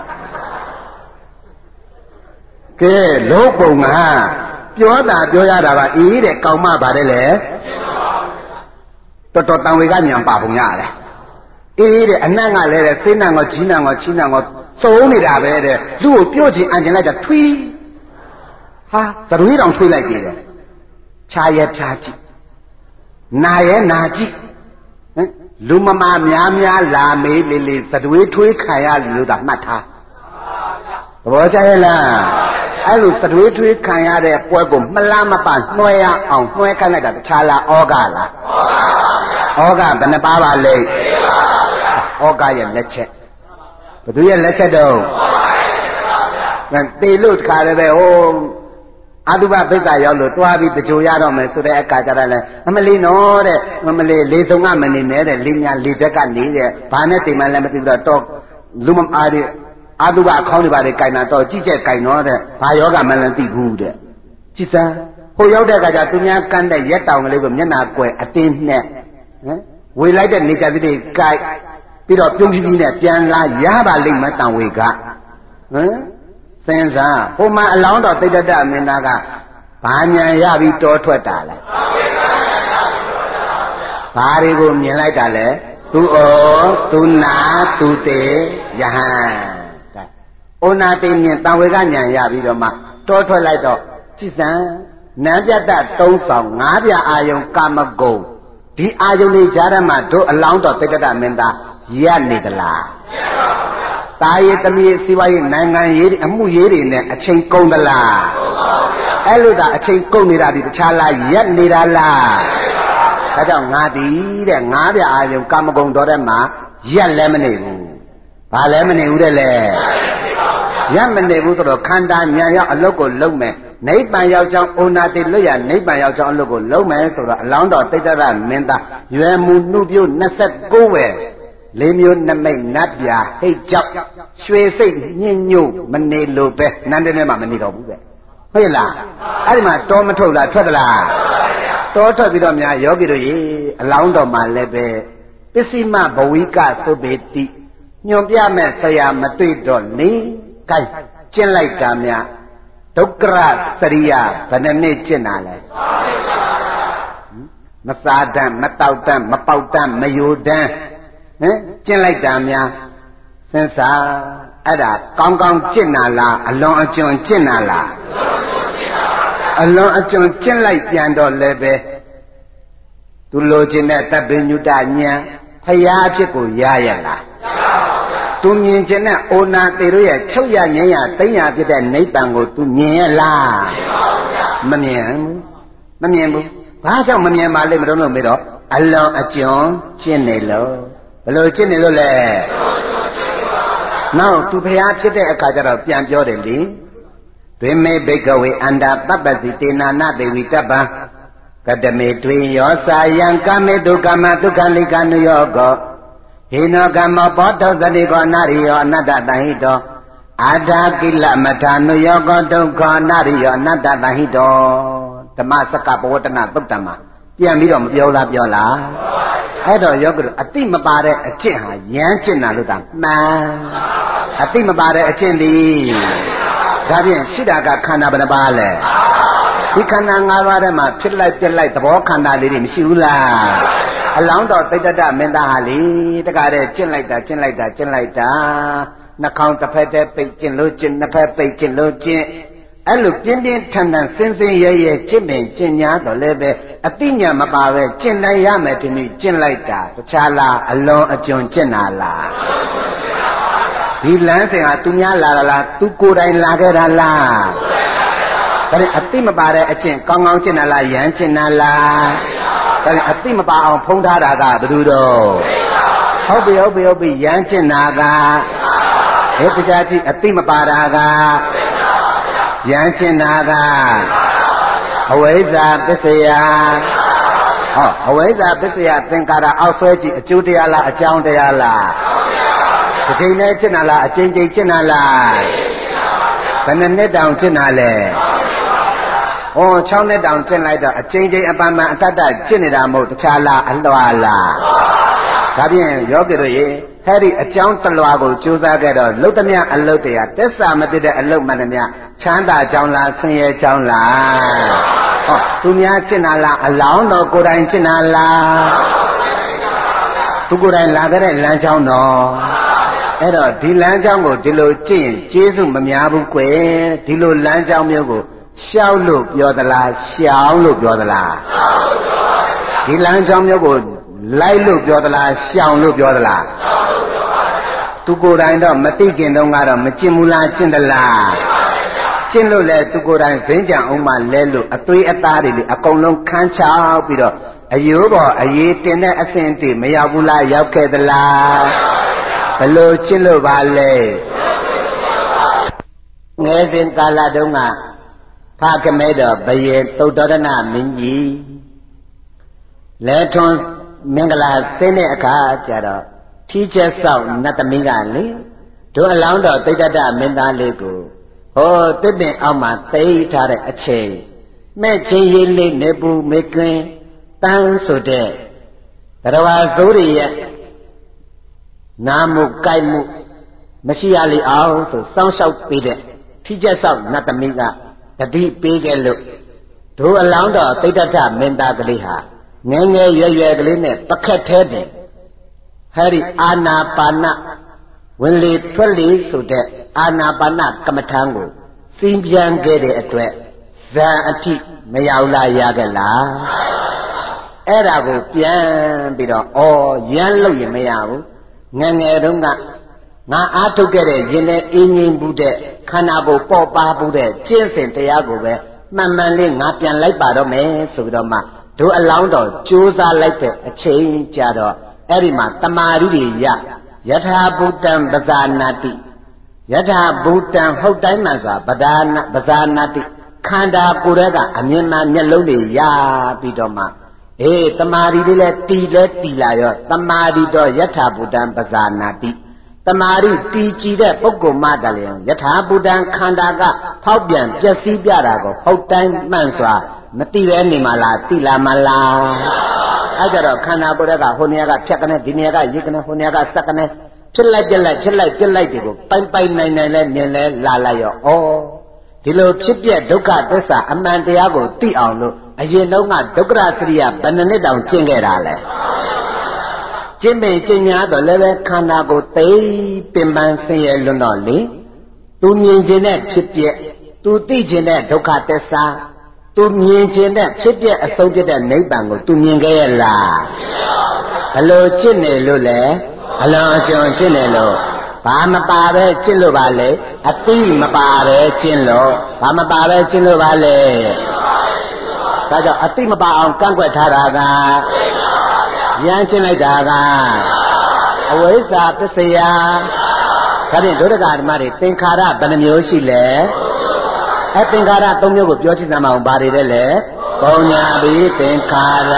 A: ကဲလုံးပုံကပြောတာပြောရတာပါအေးတဲ့ကောင်းမှပါတယ်လေတော်တော်တန်ဝေကညံပါပုံရတယ်အေးတဲ့အနံ့ကလည်းတဲ့စိတ်နံ့ကောကြီးနံ့ကောချီးနံ့ကောစုံနေတာပဲတဲ့လူကိုပြုတ်ချင်အန်ကျင်လိုက်တာထွီးဟာသရွေးတောင်ထွေးလိုက်သေးတယ်ခြားရဲဖြားကြည့်နာရဲနာကြည့်ဟင်လူမမာများများလာမေးလေလေသရွေးထွေးခံရလို့သာမှတ်ထားသဘောကျရဲ့လားအဲ့လိုသရွေးထွေးခံရတဲ့ပွဲကိုမလားမပနှွှဲရအောင်နှွှဲခိုင်းလိုက်တာတခြားလားဩဃလားဩဃဘယ်နှပါပါလဲဩဃရဲ့လက်ချက်ဘသူရဲ့လက်ချက်တော့တေလို့တခါလည်းပဲဟိုအတုပပိဿာရောက်လို့တွားပြီးတကြိုရတော့မယ်ဆိုတဲ့အခါကျတော့လည်းအမလီနော်တဲ့အမလီလေးစုံကမနေနဲ့တဲ့လေးညာလေးဘက်ကနေတဲ့ဘာနဲ့တိမ်မှလည်းမသိဘူးတော့လူမအားတဲ့အတုပအခေါင်းတွေပါလေကြိုင်တာတော့ကြည့်ကြက်ကြိုင်တော့တဲ့ဘာယောဂမှလည်းသိဘူးတဲ့ကြည်စမ်းဟိုရောက်တဲ့အခါကျသူများကန်းတဲ့ရက်တောင်ကလေးကိုမျက်နာကွယ်အတင်းနဲ့ဟမ်ဝေလိုက်တဲ့နေကြသတိကြိုက်ပ
B: ပြီးတော့ပြုံးပြင်းနဲ့ပြန်လာရပါလိမ့်မယ်တန်ဝေကဟမ်စဉ်းစားပုံမှန်အလောင်းတော်တိတ်တတမင်းသားကဘာညာရပြီးတောထွက်တာလဲဘာတွေကိုမြင်လိုက်တာလဲသူဩသူနာသူတေယဟန်တဲ့ဩနာတိမြင်တန်ဝေကညာရပြီးတော့မှတောထွက်လိုက်တော့ကြည်စံနံပြတ်တသုံးဆောင်ငါးပြအာယုံကာမဂုဏ်ဒီအာယုံလေးကြားထဲမှာတို့အလောင်းတော်တိတ်တတမင်းသားရက်နေသလားတာရေးသမီးစီးပွားရေးနိုင်ငံရေးအမှုရေးတွေနဲ့အချိန်ကုန်သလားအဲ့လိုသာအချိန်ကုန်နေတာဒီတခြားလားရက်နေတာလားဒါကြောင့်ငါဒီတဲ့ငါးပြအာယုံကာမဂုဏ်တော်ထဲမှာရက်လည်းမနေဘူးဘာလည်းမနေဘူးတဲ့လေရက်မနေဘူးဆိုတော့ခန္ဓာဉာဏ်ရောက်အလုတ်ကိုလုံးမယ်နိဗ္ဗာန်ရောက်ကြောင်းဩနာတိလွတ်ရနိဗ္ဗာန်ရောက်ကြောင်းအလုတ်ကိုလုံးမယ်ဆိုတော့အလောင်းတော်တိတ်တရမင်းသားရွယ်မူနှုတ်ပြိုးနှစ်ဆယ့်ကိုးဝယ်လေးမျိုးနမိတ်နတ်ပြာဟိတ်ကြောက်ရွှေစိတ်ညှဉ်းညို့မနေလို့ပဲနန်းတဲထဲမှာမနေတော့ဘူးပဲဟုတ်လားအဲ့ဒီမှာတောမထုတ်လားထွက်သလားတောထွက်ပြီးတော့များယောဂီတို့ရေအလောင်းတော်မှာလည်းပဲပစ္စည်းမဘဝိကသုဘေတိညွန်ပြမဲ့ဆရာမတွေ့တော့နေကြိုက်ကျင့်လိုက်တာများဒုက္ခရစရိယဘယ်နှနှစ်ကျင့်တာလဲမစားတတ်မတောက်တတ်မပေါက်တတ်မယိုတတ်ဟင်ကျင့်လိုက်တာများစဉ်းစားအဲ့ဒါကောင်းကောင်းကျင့်တာလားအလွန်အကျွံကျင့်တာလားအလွန်အကျွံကျင့်လိုက်ပြန်တော့လည်းပဲသူလိုချင်တဲ့တပ်ပိညုတဉာဏ်ဖရာအဖြစ်ကိုရရလားသူမြင်ချင်တဲ့ဩနာတေတို့ရဲ့ချုပ်ရငြိမ်းရသိညာဖြစ်တဲ့နိဗ္ဗာန်ကိုသူမြင်ရလားမမြင်ဘူးမမြင်ဘူးဘာကြောင့်မမြင်ပါလိမ့်မလို့လို့မေးတော့အလွန်အကျွံကျင့်နေလို့ဘယ်လိုကျင့်နေလို့လဲနောက်သူဖျားဖြစ်တဲ့အခါကျတော့ပြန်ပြောတယ်လေဒွေမေဘိကဝေအန္တာပပ္ပတိတေနာနဒေဝိတပ္ပံကတမေတွင်ယောစာယံကမေတုကမဒုက္ခလိကနုယောကောဟိနောကမောဘောဓသတိကောနာရိယောအနတ္တတဟိတောအာဓာကိလမထာနုယောကောဒုက္ခနာရိယောအနတ္တတဟိတောဓမ္မစကပဝတ္တနာသုတ်တံမှာပြန်ပြီးတော့မပြောလားပြောလားအဲ့တော့ယောဂီအတိမပါတဲ့အကျင့်ဟာရမ်းကျင့်တာလို့တာမှန်အတိမပါတဲ့အကျင့်ဒီဒါဖြင့်ရှိတာကခန္ဓာဘယ်နှပါလဲဒီခန္ဓာ၅ပါးထဲမှာဖြစ်လိုက်ပြက်လိုက်သဘောခန္ဓာလေးတွေမရှိဘူးလားအလောင်းတော်တိတ်တတမင်းသားဟာလေတကားတဲ့ကျင့်လိုက်တာကျင့်လိုက်တာကျင့်လိုက်တာနှာခေါင်းတစ်ဖက်တည်းပိတ်ကျင့်လို့ကျင့်နှစ်ဖက်ပိတ်ကျင့်လို့ကျင့်အဲ့လိုပြင်းပြင်းထန်ထန်စင်စင်ရဲရဲကျင့်ပင်ကျင့်ညာတော့လည်းပဲအတိညာမပါပဲကျင့်နိုင်ရမယ်ဒီနေ့ကျင့်လိုက်တာတခြားလားအလွန်အကျွံကျင့်တာလားဒီလမ်းစဉ်ဟာသူများလာလားသူကိုယ်တိုင်လာခဲ့တာလားဒါနဲ့အတိမပါတဲ့အကျင့်ကောင်းကောင်းကျင့်တာလားရမ်းကျင့်တာလားဒါနဲ့အတိမပါအောင်ဖုံးထားတာကဘယ်သူတော့ဟုတ်ပြီဟုတ်ပြီဟုတ်ပြီရမ်းကျင့်တာကဟဲ့တရားကြည့်အတိမပါတာကရမ်းကျင်တာကအဝိဇ္ဇာပစ္စယဟောအဝိဇ္ဇာပစ္စယသင်္ကာရအောက်ဆွဲကြည့်အကျိုးတရားလားအကြောင်းတရားလားတစ်ချိန်နဲ့ကျင့်တာလားအချိန်ချင်းကျင့်တာလားဘယ်နှစ်နှစ်တောင်ကျင့်တာလဲဟော၆နှစ်တောင်ကျင့်လိုက်တော့အချိန်ချင်းအပန်းပန်းအတ္တကျင့်နေတာမဟုတ်တခြားလားအလွာလားဒါဖြင့်ယောဂီတို့ရေအဲ့ဒီအကြောင်းတလွာကိုကြိုးစားခဲ့တော့လုတ်သမျှအလုတ်တရားတစ္ဆာမသိတဲ့အလုတ်မှန်သမျှချမ်းသာကြောင်းလားဆင်းရဲကြောင်းလားဟောသူများကျင့်တာလားအလောင်းတော်ကိုယ်တိုင်ကျင့်တာလားသူကိုယ်တိုင်လာခဲ့တဲ့လမ်းကြောင်းတော်အဲ့တော့ဒီလမ်းကြောင်းကိုဒီလိုကျင့်ရင်ကျေးဇူးမများဘူးကွယ်ဒီလိုလမ်းကြောင်းမျိုးကိုရှောက်လို့ပြောသလားရှောင်းလို့ပြောသလားဒီလမ်းကြောင်းမျိုးကိုလိုက်လို့ပြောသလားရှောင်လို့ပြောသလားသူကိုယ်တိုင်တော့မသိခင်တုန်းကတော့မကျင့်ဘူးလားကျင့်သလားကျင့်လို့လေသူကိုယ်တိုင်ဗင်းကြံအောင်မှလဲလို့အသွေးအသားတွေလေအကုန်လုံးခန်းချောက်ပြီးတော့အယိုးပေါ်အရေးတင်တဲ့အဆင့်တည်းမရောက်ဘူးလားရောက်ခဲ့သလားဘလို့ကျင့်လို့ပါလဲငယ်စဉ်ကာလတုန်းကဖကမဲတော်ဘယေသုတ္တရဏမင်းကြီးလဲထွန်းမင်္ဂလာသိတဲ့အခါကျတော့ထီးချက်ဆောက်နတ်သမီးကလေတို့အလောင်းတော်တိတ်တတမင်းသားလေးကိုဟောတစ်ပင်အောက်မှာသိထားတဲ့အချိန်မဲ့ချင်းရေးလေးနေပူမေကင်းတန်းဆိုတဲ့တရဝါစိုးရရဲ့နာမှုကြိုက်မှုမရှိရလေအောင်ဆိုစောင့်ရှောက်ပေးတဲ့ထိကျက်ဆောက်နတ်သမီးကတတိပေးခဲ့လို့တို့အလောင်းတော်သိတ္တထမင်းသားကလေးဟာငယ်ငယ်ရွယ်ရွယ်ကလေးနဲ့ပခက်သေးတယ်ဟဲ့ဒီအာနာပါနဝင်လေထွက်လေဆိုတဲ့အာနာပါနကမ္မထံကိုစီးပြန်ခဲ့တဲ့အတွက်ဇာအထိမရောက်လာရကြလားအဲ့ဒါကိုပြန်ပြီးတော့ဩရမ်းလို့ရင်မရဘူးငယ်ငယ်တုန်းကငါအားထုတ်ခဲ့တဲ့ရင်နဲ့အင်းငိမ့်ဘူးတဲ့ခန္ဓာကိုယ်ပေါ့ပါဘူးတဲ့ကျင့်စဉ်တရားကိုပဲမှန်မှန်လေးငါပြန်လိုက်ပါတော့မယ်ဆိုပြီးတော့မှတို့အလောင်းတော်ကြိုးစားလိုက်တဲ့အချိန်ကြတော့အဲ့ဒီမှာတမာရီတွေရယထာဘူတံပဇာနာတိယထာဘူတံဟုတ်တိုင်းမှန်စွာပဒာနာပဇာနာတိခန္ဓာကိုယ်ကအမြင်မှမျက်လုံးတွေရပြီးတော့မှအေးတမာရီတွေလည်းတီလဲတီလာရောတမာရီတော့ယထာဘူတံပဇာနာတိတမာရီတီကြည်တဲ့ပုဂ္ဂိုလ်မှတလည်းယထာဘူတံခန္ဓာကဖောက်ပြန်ပျက်စီးပြတာကိုဟုတ်တိုင်းမှန်စွာမတိပဲနေမလားတိလာမလားအဲ့ကြတော့ခန္ဓာကိုယ်ကဟိုနေရာကဖြတ်ကနေဒီနေရာကရိတ်ကနေဟိုနေရာကစက်ကနေဖြစ်လိုက်ပြက်လိုက်ဖြစ်လိုက်ပြက်လိုက်တွေကိုပိုင်ပိုင်နိုင်နိုင်လဲမြင်လဲလာလိုက်ရောဩဒီလိုဖြစ်ပြဒုက္ခသစ္စာအမှန်တရားကိုသိအောင်လို့အရင်တုန်းကဒုက္ခရစရိယဘယ်နှစ်တောင်ကျင့်ခဲ့တာလဲကျင့်ပင်ကျင့်များတော့လည်းပဲခန္ဓာကိုသိပင်ပန်းဆင်းရဲလွန်းတော့လေသူမြင်ခြင်းနဲ့ဖြစ်ပြသူသိခြင်းနဲ့ဒုက္ခသစ္စာသူမြင်ခြင်းနဲ့ဖြစ်ပြအဆုံးဖြစ်တဲ့နိဗ္ဗာန်ကိုသူမြင်ခဲ့ရလားဘလို့ကျင့်နေလို့လဲအလွန်အကျွံကျင့်နေလို့ဘာမပါပဲကျင့်လို့ပါလေအတိမပါပဲကျင့်လို့ဘာမပါပဲကျင့်လို့ပါလေဒါကြောင့်အတိမပါအောင်ကန့်ကွက်ထားတာကရမ်းကျင့်လိုက်တာကအဝိဇ္ဇာပစ္စယဒါဖြင့်ဒုဒကဓမ္မတွေသင်္ခါရဘယ်နှမျိုးရှိလဲအဲသင်္ခါရသုံးမျိုးကိုပြောချင်တာမအောင်ဘာတွေလဲလဲပုံညာဘိသင်္ခါရ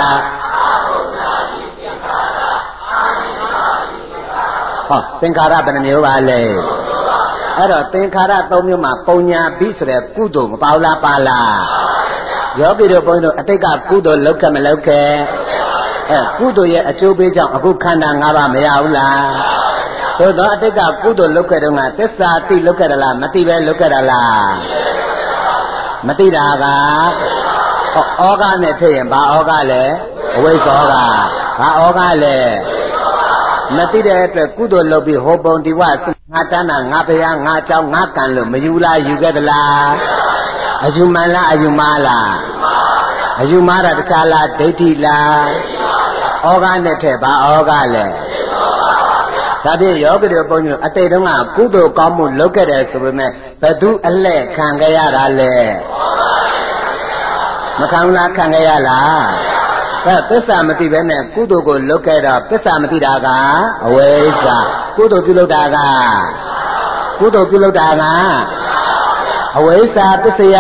B: ဟောသင်္ခါရဘယ်နှမျိုးပါလဲအဲ့တော့သင်္ခါရသုံးမျိုးမှာပုံညာဘိဆိုတဲ့ကုသိုလ်မပါလားပါလားယောဂီတို့ဘုန်းကြီးတို့အတိတ်ကကုသိုလ်လုပ်ခဲ့မလုပ်ခဲ့အဲကုသိုလ်ရဲ့အကျိုးပေးကြောင့်အခုခန္ဓာ၅ပါးမရဘူးလားသို့တော့အတိတ်ကကုသိုလ်လုပ်ခဲ့တော့ကသစ္စာသိလုပ်ခဲ့တယ်လားမသိပဲလုပ်ခဲ့တယ်လားမသိတာကဩဃနဲ့ဖြစ်ရင်ဘာဩဃလဲအဝိဇ္ဇောဃဘာဩဃလဲမသိတဲ့အတွက်ကုသိုလ်လုပ်ပြီးဟောပုံဒီဝငါတန်းတာငါဖရာငါเจ้าငါကံလို့မယူလားယူခဲ့သလားအယူမှန်လားအယူမှားလားအယူမှားတာတခြားလားဒိဋ္ဌိလားဩဃနဲ့ထက်ဘာဩဃလဲဒါဖြင့်ယောဂီတို့ပုံညအတိတ်တုန်းကကုသိုလ်ကောင်းမှုလုပ်ခဲ့တယ်ဆိုပေမဲ့ဘသူအလှဲ့ခံခဲ့ရတာလဲမခံလားခံခဲ့ရလားအဲသစ္စာမသိပဲနဲ့ကုသိုလ်ကိုလုပ်ခဲ့တော့သစ္စာမသိတာကအဝိဇ္ဇာကုသိုလ်ပြုလုပ်တာကကုသိုလ်ပြုလုပ်တာကအဝိဇ္ဇာပစ္စယ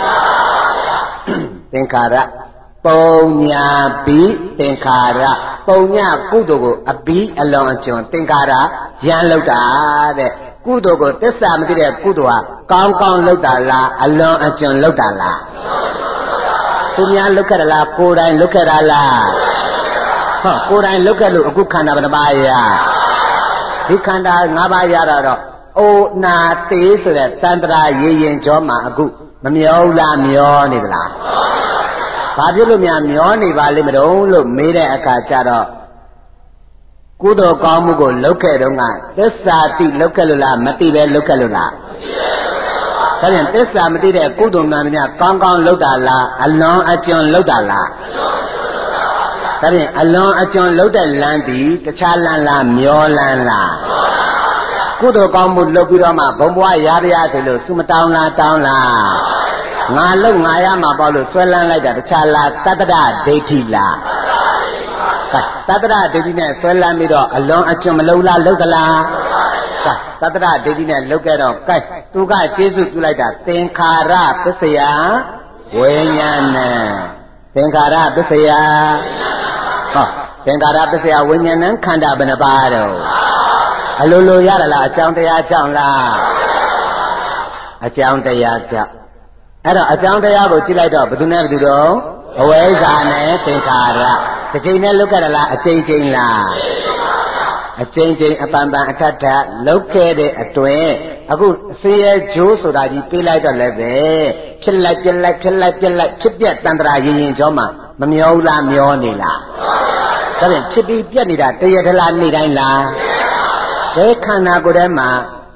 B: သင်္ခါရပုံညာဘိသင်္ခါရပုံညာကုသိုလ်ကိုအဘိအလွန်အကျွံသင်္ခါရရမ်းလောက်တာတဲ့ကုသိုလ်ကိုသစ္စာမသိတဲ့ကုသိုလ်ဟာကောင်းကောင်းလောက်တာလားအလွန်အကျွံလောက်တာလားသူများလောက်ခဲ့တာလားကိုယ်တိုင်လောက်ခဲ့တာလားဟောကိုယ်တိုင်လောက်ခဲ့လို့အခုခန္ဓာဘယ်နှပါးရဒီခန္ဓာ၅ပါးရတော့အိုနာသေးဆိုတဲ့တန်ត្រာရေရင်ကြောမှာအခုမမျောဘူးလားမျောနေသလားဘာဖြစ်လို့များမျောနေပါလိမ့်မလို့လို့မေးတဲ့အခါကျတော့ကုသိုလ်ကောင်းမှုကိုလုပ်ခဲ့တော့ကသစ္စာတိလုပ်ခဲ့လို့လားမသိပဲလုပ်ခဲ့လို့လားဒါပြန်သစ္စာမသိတဲ့ကုသိုလ်မှန်များကောင်းကောင်းလုပ်တာလားအလွန်အကျွံလုပ်တာလားဒါပြန်အလွန်အကျွံလုပ်တဲ့လမ်းဒီတခြားလမ်းလားမျောလမ်းလားကုသိုလ်ကောင်းမှုလုပ်ပြီးတော့မှဘုံဘွားရရရတယ်လို့စုမတောင်းလားတောင်းလားငါလုံးငါရမှာပေါ့လို့ဆွဲလန်းလိုက်တာတခြားလားတတ္တရဒိဋ္ဌိလားတတ္တရဒိဋ္ဌိနဲ့ဆွဲလန်းပြီးတော့အလွန်အကျွံမလုံးလားလုပ်သလားတတ္တရဒိဋ္ဌိနဲ့လုပ်ခဲ့တော့ကဲသူကကျေးဇူးပြုလိုက်တာသင်္ခါရပစ္စယဝိညာဏသင်္ခါရပစ္စယဟောသင်္ခါရပစ္စယဝိညာဏခန္ဓာဘယ်နှပါးတော့အလိုလိုရလားအကြောင်းတရားကြောင့်လားအကြောင်းတရားကြောင့်အဲ့တော့အကြောင်းတရားကိုကြည့်လိုက်တော့ဘယ်သူနဲ့ဘယ်သူတော့အဝိဇ္ဇာနဲ့သင်္ခါရတစ်ချိန်နဲ့လုတ်ကြရလားအချိန်ချင်းလားအကျဉ်းချင်းအပန်ပန်အထက်ထက်လောက်ခဲ့တဲ့အတွင်းအခုဆင်းရဲကြိုးဆိုတာကြီးပြေးလိုက်တော့လည်းပဲဖြစ်လိုက်ပြက်လိုက်ဖြစ်လိုက်ပြက်လိုက်ဖြစ်ပြက်တန်တရာရင်ရင်ကြောမှာမမျောဘူးလားမျောနေလားဒါဖြင့်ဖြစ်ပြီးပြက်နေတာတရထလားနေတိုင်းလားဘယ်ခန္ဓာကိုယ်ထဲမှာ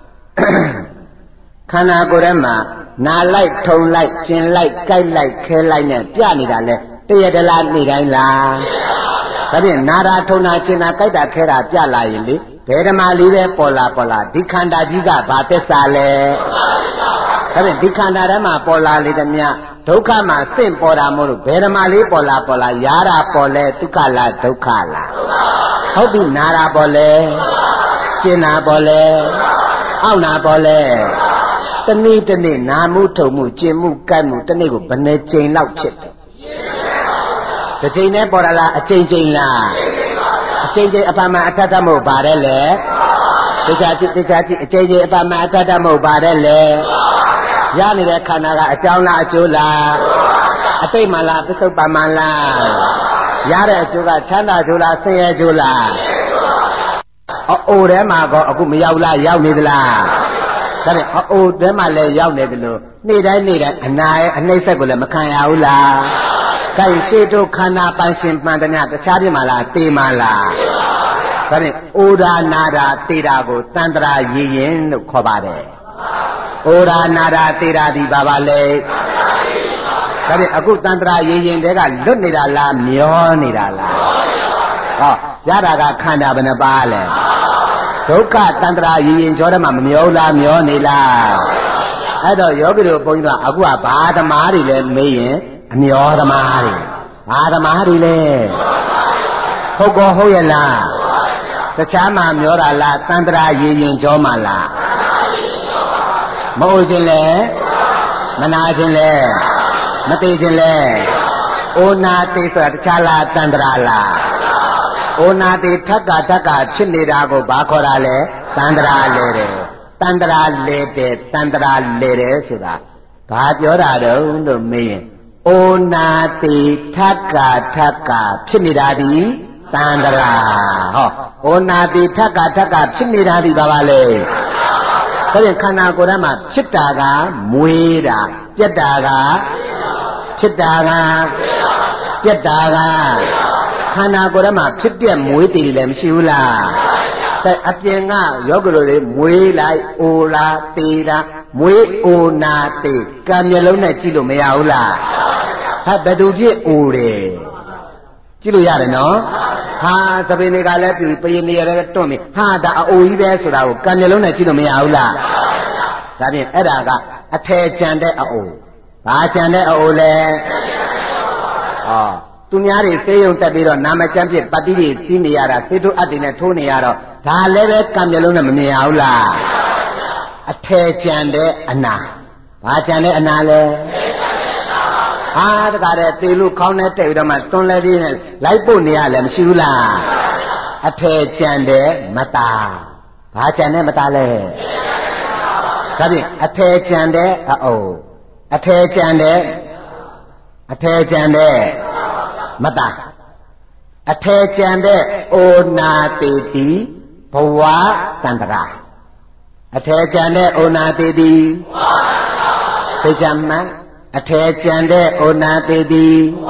B: ခန္ဓာကိုယ်ထဲမှာနာလိုက်ထုံလိုက်ကျင်လိုက်ကြိုက်လိုက်ခဲလိုက်နဲ့ပြနေတာလဲတရထလားနေတိုင်းလားဒါဖြင့်နာတာထုံတာကျင်တာကြိုက်တာခဲတာပြလာရင်လေဘယ်ဓမ္မလေးပဲပေါ်လာပေါ်လာဒီခန္ဓာကြီးကဘာသစ္စာလဲဒါဖြင့်ဒီခန္ဓာထဲမှာပေါ်လာလေသည်မြဒုက္ခမှာစင့်ပေါ်တာမို့လို့ဘယ်ဓမ္မလေးပေါ်လာပေါ်လာရာတာပေါ်လဲဒုက္ခလားဒုက္ခလားဟုတ်ပြီနာတာပေါ်လဲကျင်တာပေါ်လဲအောက်နာပေါ်လဲတနေ့တနေ့နာမှုထုံမှုကျင်မှုကြိုက်မှုတနေ့ကိုဘယ်နှကြိမ်လောက်ဖြစ်တယ်တစ်ကြိမ်နဲ့ပေါ်လာလားအကြိမ်ကြိမ်လားအကြိမ်ကြိမ်အပမအထက်ထမို့ပါတယ်လေတရားကြည့်တရားကြည့်အကြိမ်ကြိမ်အပမအထက်ထမို့ပါတယ်လေရနေတဲ့ခန္ဓာကအကြောင်းလားအကျိုးလားအတိတ်မှလားပစ္စုပ္ပန်မှလားရတဲ့အကျိုးကချမ်းသာကျိုးလားဆင်းရဲကျိုးလားအိုထဲမှာကောအခုမရောက်လားရောက်နေသလားဒါဖြင့်အိုထဲမှာလည်းရောက်နေတယ်လို့နေ့တိုင်းနေ့တိုင်းအနာရဲ့အနှိမ့်ဆက်ကိုလည်းမခံရဘူးလားကိုင်ရှိတို့ခန္ဓာပိုင်ရှင်မှန်တယ်များတခြားပြင်မှာလားတေးမှာလားဒါဖြင့်အိုဒါနာတာတေးတာကိုတန်တရာရည်ရင်လို့ခေါ်ပါတယ်အိုဒါနာတာတေးတာဒီဘာပါလဲဒါဖြင့်အခုတန်တရာရည်ရင်တဲကလွတ်နေတာလားမျောနေတာလားဟောရတာကခန္ဓာဘယ်နှပါလဲဒုက္ခတန်တရာရည်ရင်ကြောထဲမှာမမျောလားမျောနေလားအဲ့တော့ယောဂီတို့ဘုန်းကြီးတို့အခုကဘာသမားတွေလဲမေးရင်အမျောသမားတွေဘာသမားတွေလဲဟုတ်ကောဟုတ်ရဲ့လားတခြားမှာမျောတာလားတန်တရာရည်ရင်ကြောမှာလားမဟုတ်ခြင်းလဲမနာခြင်းလဲမသိခြင်းလဲအိုနာသိဆိုတာတခြားလားတန်တရာလားအိုနာသိထက်ကထက်ကဖြစ်နေတာကိုဘာခေါ်တာလဲတန်တရာလေတယ်တန်တရာလေတယ်တန်တရာလေတယ်ဆိုတာဘာပြောတာတုံးလို့မေးရင်အိုနာတိထက်ကထက်ကဖြစ်နေတာဒီတန်တရာဟောအိုနာတိထက်ကထက်ကဖြစ်နေတာဒီဘာပါလဲဒါဖြင့်ခန္ဓာကိုယ်ထဲမှာဖြစ်တာကမွေးတာပြက်တာကဖြစ်တာကပြက်တာကခန္ဓာကိုယ်ထဲမှာဖြစ်ပြက်မွေးတည်လည်းမရှိဘူးလားតែအပြင်ကယောဂလိုတွေမွေးလိုက်အိုလာတေးတာမွေးအိုနာတေးကံမျက်လုံးနဲ့ကြည့်လို့မရဘူးလားဟာဘယ်သူဖြစ်အိုတယ်ကြည့်လို့ရတယ်နော်ဟာသပင်တွေကလည်းပြီပရင်တွေလည်းတွန့်ပြီဟာဒါအိုကြီးပဲဆိုတာကိုကံမျက်လုံးနဲ့ကြည့်လို့မရဘူးလားဒါဖြင့်အဲ့ဒါကအထယ်ကြံတဲ့အိုဘာကြံတဲ့အိုလဲဟောသူများတွေစေယုံတက်ပြီးတော့နာမကျမ်းဖြစ်ပတိတွေစီးနေရတာစေတုအပ်တွေနဲ့ထိုးနေရတော့ဒါလည်းပဲကံမျက်လုံးနဲ့မမြင်ရဘူးလားအထယ်ကြံတဲ့အနာဘာကြံတဲ့အနာလဲဟာတကားတဲ့သေလို့ခေါင်းနဲ့တက်ပြီးတော့မှတွန်းလဲပြီးနဲ့လိုက်ပို့နေရလည်းမရှိဘူးလားအထယ်ကြံတဲ့မတာဘာကြံတဲ့မတာလဲဒါဖြင့်အထယ်ကြံတဲ့အအိုအထယ်ကြံတဲ့အထယ်ကြံတဲ့မတာအထယ်ကြံတဲ့အိုနာတေတိဘဝတန္တရာအထယ်ကြံတဲ့အိုနာတေတိသိကြမှန်အထယ်ကြံတဲ့အိုနာတေတိ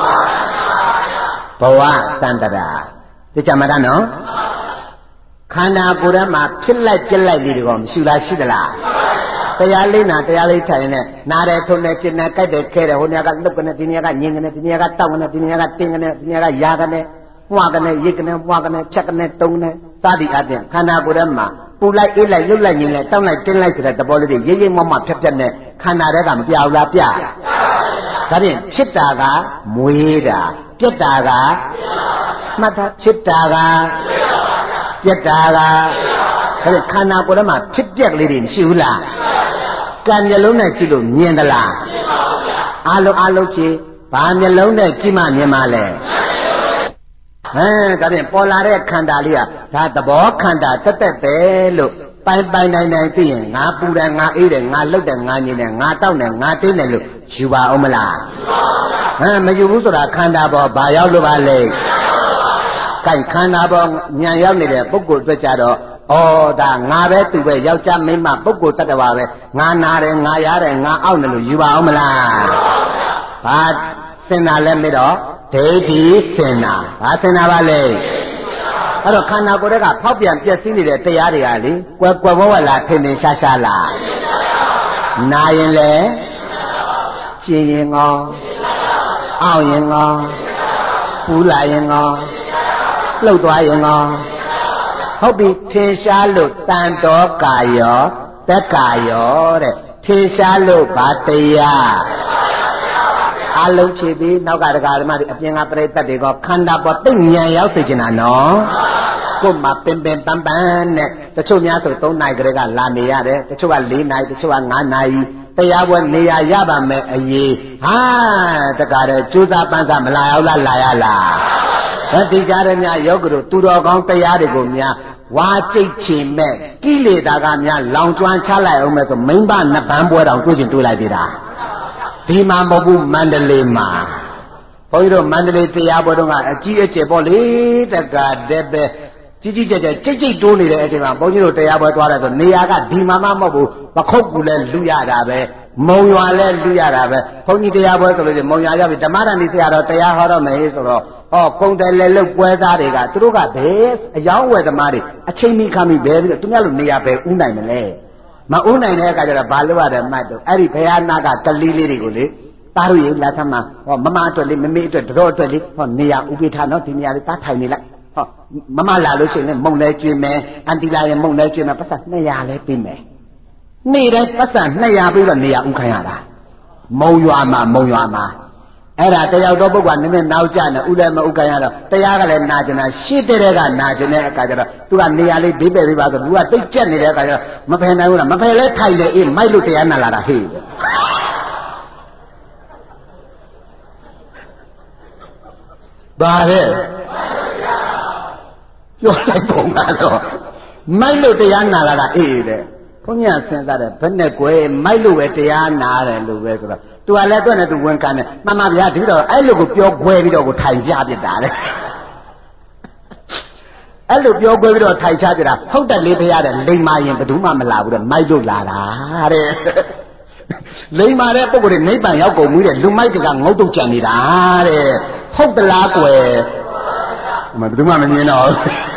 B: ဘဝတန္တရာသိကြမှန်နော်ခန္ဓာကိုယ်ထဲမှာဖြစ်လိုက်ပြက်လိုက်လေးတွေကမရှိလားရှိသလားတရားလေးနာတရားလေးထိုင်နေနားတယ်ထုံတယ်ကျင်တယ်ကြိုက်တယ်ခဲတယ်ဟိုနေရာကလုတ်ကနေဒီနေရာကညင်ကနေဒီနေရာကတောက်ကနေဒီနေရာကတင်းကနေဒီနေရာကရာကနေမွာကနေရိတ်ကနေမွာကနေဖြတ်ကနေတုံနေစသည်အပြင်ခန္ဓာကိုယ်ထဲမှာပူလိုက်အေးလိုက်လှုပ်လိုက်ညင်လိုက်တောက်လိုက်တင်းလိုက်ဆိုတဲ့သဘောလေးတွေရိတ်ရိတ်မွားမွားဖြတ်ဖြတ်နဲ့ခန္ဓာထဲကမပြဘူးလားပြဒါဖြင့်ဖြစ်တာကမွေးတာပြက်တာကမှတ်တာဖြစ်တာကပြက်တာကဒါဖြင့်ခန္ဓာကိုယ်ထဲမှာဖြစ်ပြက်ကလေးတွေမရှိဘူးလားကံမျက်လုံးနဲ့ကြည့်လို့မြင်သလားအာလုံးအာလုံးကြည့်ဘာမျက်လုံးနဲ့ကြည့်မှမြင်ပါလဲဟမ်ဒါဖြင့်ပေါ်လာတဲ့ခန္ဓာလေးကဒါသဘောခန္ဓာတက်တက်ပဲလို့ပိုင်ပိုင်နိုင်နိုင်သိရင်ငါပူတယ်ငါအေးတယ်ငါလှုပ်တယ်ငါညင်တယ်ငါတောက်တယ်ငါတင်းတယ်လို့ယူပါအောင်မလားဟမ်မယူဘူးဆိုတာခန္ဓာပေါ်ဘာရောက်လို့ပါလဲကိုင်ခန္ဓာပေါ်ဉာဏ်ရောက်နေတဲ့ပုဂ္ဂိုလ်အတွက်ကြတော့ဩဒါငါပဲသူပဲယောက်ျားမိန်းမပုဂ္ဂိုလ်တ attva ပဲငါနာတယ်ငါရတယ်ငါအောက်တယ်လို့ယူပါအောင်မလားဘာစင်တာလဲမေးတော့ဒိဋ္ဌိစင်တာဘာစင်တာပါလဲအဲ့တော့ခန္ဓာကိုယ်တွေကဖောက်ပြန်ပျက်စီးနေတဲ့တရားတွေကလေကွယ်ကွယ်ဘဝလားထင်ထင်ရှားရှားလားနာရင်လေကျင်ရင်ငေါအောက်ရင်ငေါပူလာရင်ငေါလှုပ်သွားရင်ငေါဟုတ်ပြီထင်ရှားလို့တန်တော်ကာယောသက်ကာယောတဲ့ထင်ရှားလို့ဗာတရားအလုံးဖြည့်ပြီးနောက်ကတရားဓမ္မတွေအပြင်ကပြိတ္တတွေကခန္ဓာပေါ်သိဉာဏ်ရောက်စေချင်တာနော်ကိုယ်မှာပင်ပင်ပန်းပန်းနဲ့တချို့များဆိုသုံးနာရီကလေးကလာနေရတယ်တချို့ကလေးနာရီတချို့ကငါးနာရီတရားပွဲနေရရပါမယ်အရေးဟာတကားတဲ့ကျိုးစားပန်းစားမလာရောက်လားလာရလားဒါတိကြတဲ့များယောဂတို့သူတော်ကောင်းတရားတွေကိုများဝါကြိတ်ချင်မဲ့ကိလေသာကများလောင်ကျွမ်းချလိုက်အောင်မဲ့ဆိုမိမ့်ပနှစ်ပန်းပွဲတော်တွေ့ချင်တွေ့လိုက်သေးတာဒီမှာမဟုတ်ဘူးမန္တလေးမှာဘုန်းကြီးတို့မန္တလေးတရားပွဲတော်ကအကြီးအကျယ်ပေါ့လေတကားတဲ့ပဲကြီးကြီးကျယ်ကျယ်ကြိတ်ကြိတ်တိုးနေတဲ့အချိန်မှာဘုန်းကြီးတို့တရားပွဲသွားတယ်ဆိုနေရာကဒီမှာမှမဟုတ်ဘူးပခုတ်ကူလည်းလူရတာပဲမုံရွာလည်းလူရတာပဲဘုန်းကြီးတရားပွဲဆိုလို့မုံရွာရောက်ပြီဓမ္မရဏီဆရာတော်တရားဟောတော့မယ်ဆိုတော့ဟောကုံတယ်လေလုတ်ပွဲသားတွေကသူတို့ကဘယ်အယောင်းဝယ်သမားတွေအချိန်မိခါမိဘဲပြီးတော့သူများလိုနေရာပဲဥနိုင်မလဲမဥနိုင်တဲ့အခါကျတော့ဘာလို့ရတယ်မှတ်တော့အဲ့ဒီဘုရားနာကကလေးလေးတွေကိုလေသားတို့ရေလာသမှာဟောမမအတွက်လေမမေအတွက်တော်အတွက်လေဟောနေရာဥပိ္ပထားနော်ဒီနေရာလေးသားထိုင်နေလိုက်ဟောမမလာလို့ရှိရင်မုံလဲကျွေးမယ်အန်တီလာရင်မုံလဲကျွေးမယ်ပတ်စံနှစ်ရာလဲပေးမယ်နေ့တိုင်းပတ်စံနှစ်ရာပြီးတော့နေရာဥခိုင်းရတာမုံရွာမှာမုံရွာမှာအဲ့ဒါတယောက်တော့ပုဂ္ဂိုလ်ကနည်းနည်းနောက်ကျနေဥလည်းမဥခိုင်းရတော့တရားကလည်းနာကျင်တာရှစ်တဲ့ကနာကျင်တဲ့အခါကျတော့သူကနေရာလေးဘေးပယ်ပေးပါဆိုသူကတိတ်ကြက်နေတဲ့အခါကျတော့မဖယ်နိုင်ဘူးလားမဖယ်လဲထိုင်တယ်အေးမိုက်လို့တရားနာလာတာဟေ့ဘာလဲပြောလိုက်ပုံကတော့မိုက်လို့တရားနာလာတာအေးတဲ့ဘုန်းကြီးကစဉ်းစားတယ်ဘယ်နဲ့ကွယ်မိုက်လို့ပဲတရားနာတယ်လို့ပဲဆိုတော့သူကလည်းတော့နဲ့သူဝန်ခံတယ်မှန်ပါဗျာဒီတော့အဲ့လိုကိုပြောခွဲပြီးတော့ကိုထိုင်ပြပြတာလေအဲ့လိုပြောခွဲပြီးတော့ထိုင်ချပြတာဟုတ်တယ်လေးဖရားတဲ့လိမ္မာရင်ဘယ်သူမှမလာဘူးတဲ့မိုက်လို့လာတာတဲ့လိမ္မာတဲ့ပုဂ္ဂိုလ်တွေနိဗ္ဗာန်ရောက်ကုန်ပြီတဲ့လူမိုက်တွေကငုတ်တုတ်ကြံနေတာတဲ့ဟုတ်တလားကွယ်မဘယ်သူမှမမြင်တော့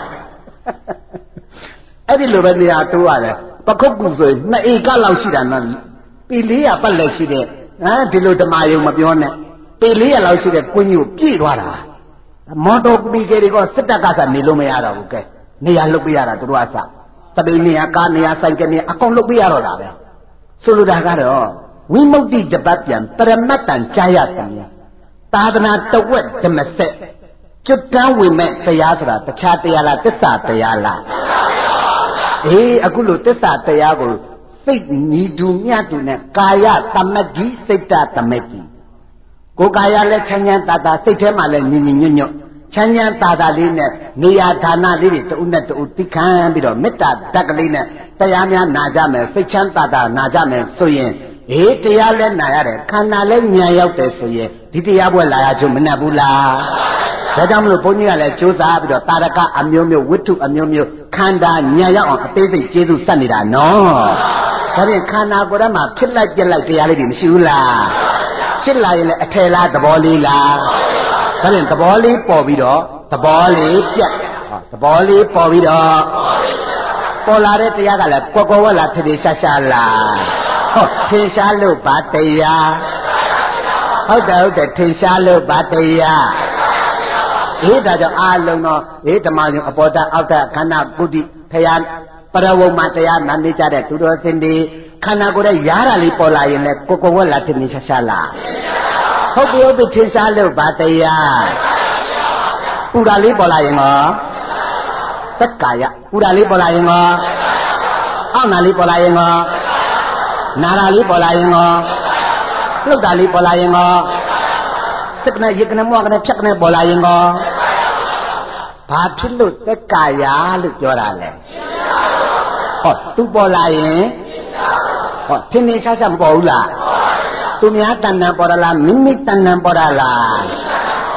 B: အဲ့ဒီလိုပဲနေရာတိုးရတယ်ပခုတ်ကူဆိုရင်နှစ်ဧကလောက်ရှိတာနော်ပေလေးရာပတ်လက်ရှိတဲ့ဟမ်ဒီလိုဓမ္မယုံမပြောနဲ့ပေလေးရာလောက်ရှိတဲ့ကွင်းကြီးကိုပြည့်သွားတာမော်တော်ပီကေတွေကစစ်တပ်ကစားနေလို့မရတော့ဘူးကဲနေရာလုတ်ပြရတာသူတို့ကစားသပိနေရာကားနေရာဆိုင်ကနေအကုန်လုတ်ပြရတော့တာပဲဆိုလိုတာကတော့ဝိမု ക്തി တပတ်ပြန်ပရမတ္တန်ကြာရတံသာသနာတဝက်ဓမ္မစက်ကျွတ်တန်းဝင်မဲ့တရားဆိုတာတခြားတရားလားသစ္စာတရားလားအေးအခုလိုသစ္စာတရားကိုစိတ်ညီတူမြတ်တူနဲ့ကာယသမဂ္ဂိစိတ်တသမဂ္ဂိကိုယ်ကာယလည်းချမ်းချမ်းသာသာစိတ်ထဲမှာလည်းညီညီညွတ်ညွတ်ချမ်းချမ်းသာသာလေးနဲ့နေရာဌာနလေးတွေတူနဲ့တူသိခံပြီးတော့မေတ္တာဓာတ်ကလေးနဲ့တရားများနာကြမယ်စိတ်ချမ်းသာသာနာကြမယ်ဆိုရင်အေးတရားလည်းနာရတယ်ခန္ဓာလည်းဉာဏ်ရောက်တယ်ဆိုရင်ဒီတရားပွဲလာရချုံမနှက်ဘူးလားဒါကြောင့်မလို့ဘုန်းကြီးကလည်းကြိုးစားပြီးတော့တာရကအမျိုးမျိုးဝိတ္ထုအမျိုးမျိုးခန္ဓာဉာဏ်ရောက်အောင်အသေးစိတ်ကျေးဇူးဆက်နေတာနော်ဒါဖြင့်ခန္ဓာကိုယ်ထဲမှာဖြစ်လိုက်ပြက်လိုက်တရားလေးတွေမရှိဘူးလားဖြစ်လာရင်လည်းအထယ်လားသဘောလေးလားဒါဖြင့်သဘောလေးပေါ်ပြီးတော့သဘောလေးပြက်သဘောလေးပေါ်ပြီးတော့ပေါ်လာတဲ့တရားကလည်းကွက်ကွက်ဝက်လားထထရှားရှားလားဟုတ်ထင်ရှားလို့ဗာတရားဟုတ်တယ်ဟုတ်တယ်ထင်ရှားလို့ဗာတရားအေးဒါကြောင့်အားလုံးတော့အေးဓမ္မယုံအပေါ်တအောက်တခန္ဓာပုဒ္ဓိဖယားပရဝုံမှာတရားနာနေကြတဲ့သူတော်စင်တွေခန္ဓာကိုယ်ရဲ့ရားတာလေးပေါ်လာရင်လည်းကိုကိုဝက်လာထင်ရှားရှားလားဟုတ်ပြီဟုတ်ပြီထင်ရှားလို့ဗာတရားပူတာလေးပေါ်လာရင်ရောသက္ကာယပူတာလေးပေါ်လာရင်ရောအောက်နာလေးပေါ်လာရင်ရောနာတာလေးပေါ်လာရင်ရောလှုပ်တာလေးပေါ်လာရင်ရောစက္ကနဲ့ယက္ကနဲ့မောကနဲ့ဖြတ်နဲ့ပေါ်လာရင်ရောဘာဖြစ်လို့သက္ကာယလို့ပြောတာလဲဟောသူပေါ်လာရင်ဟောထင်ထင်ရှားရှားမပေါ်ဘူးလားသူများတဏ္ဍပေါ်ရလားမိမိတဏ္ဍပေါ်ရလားဟ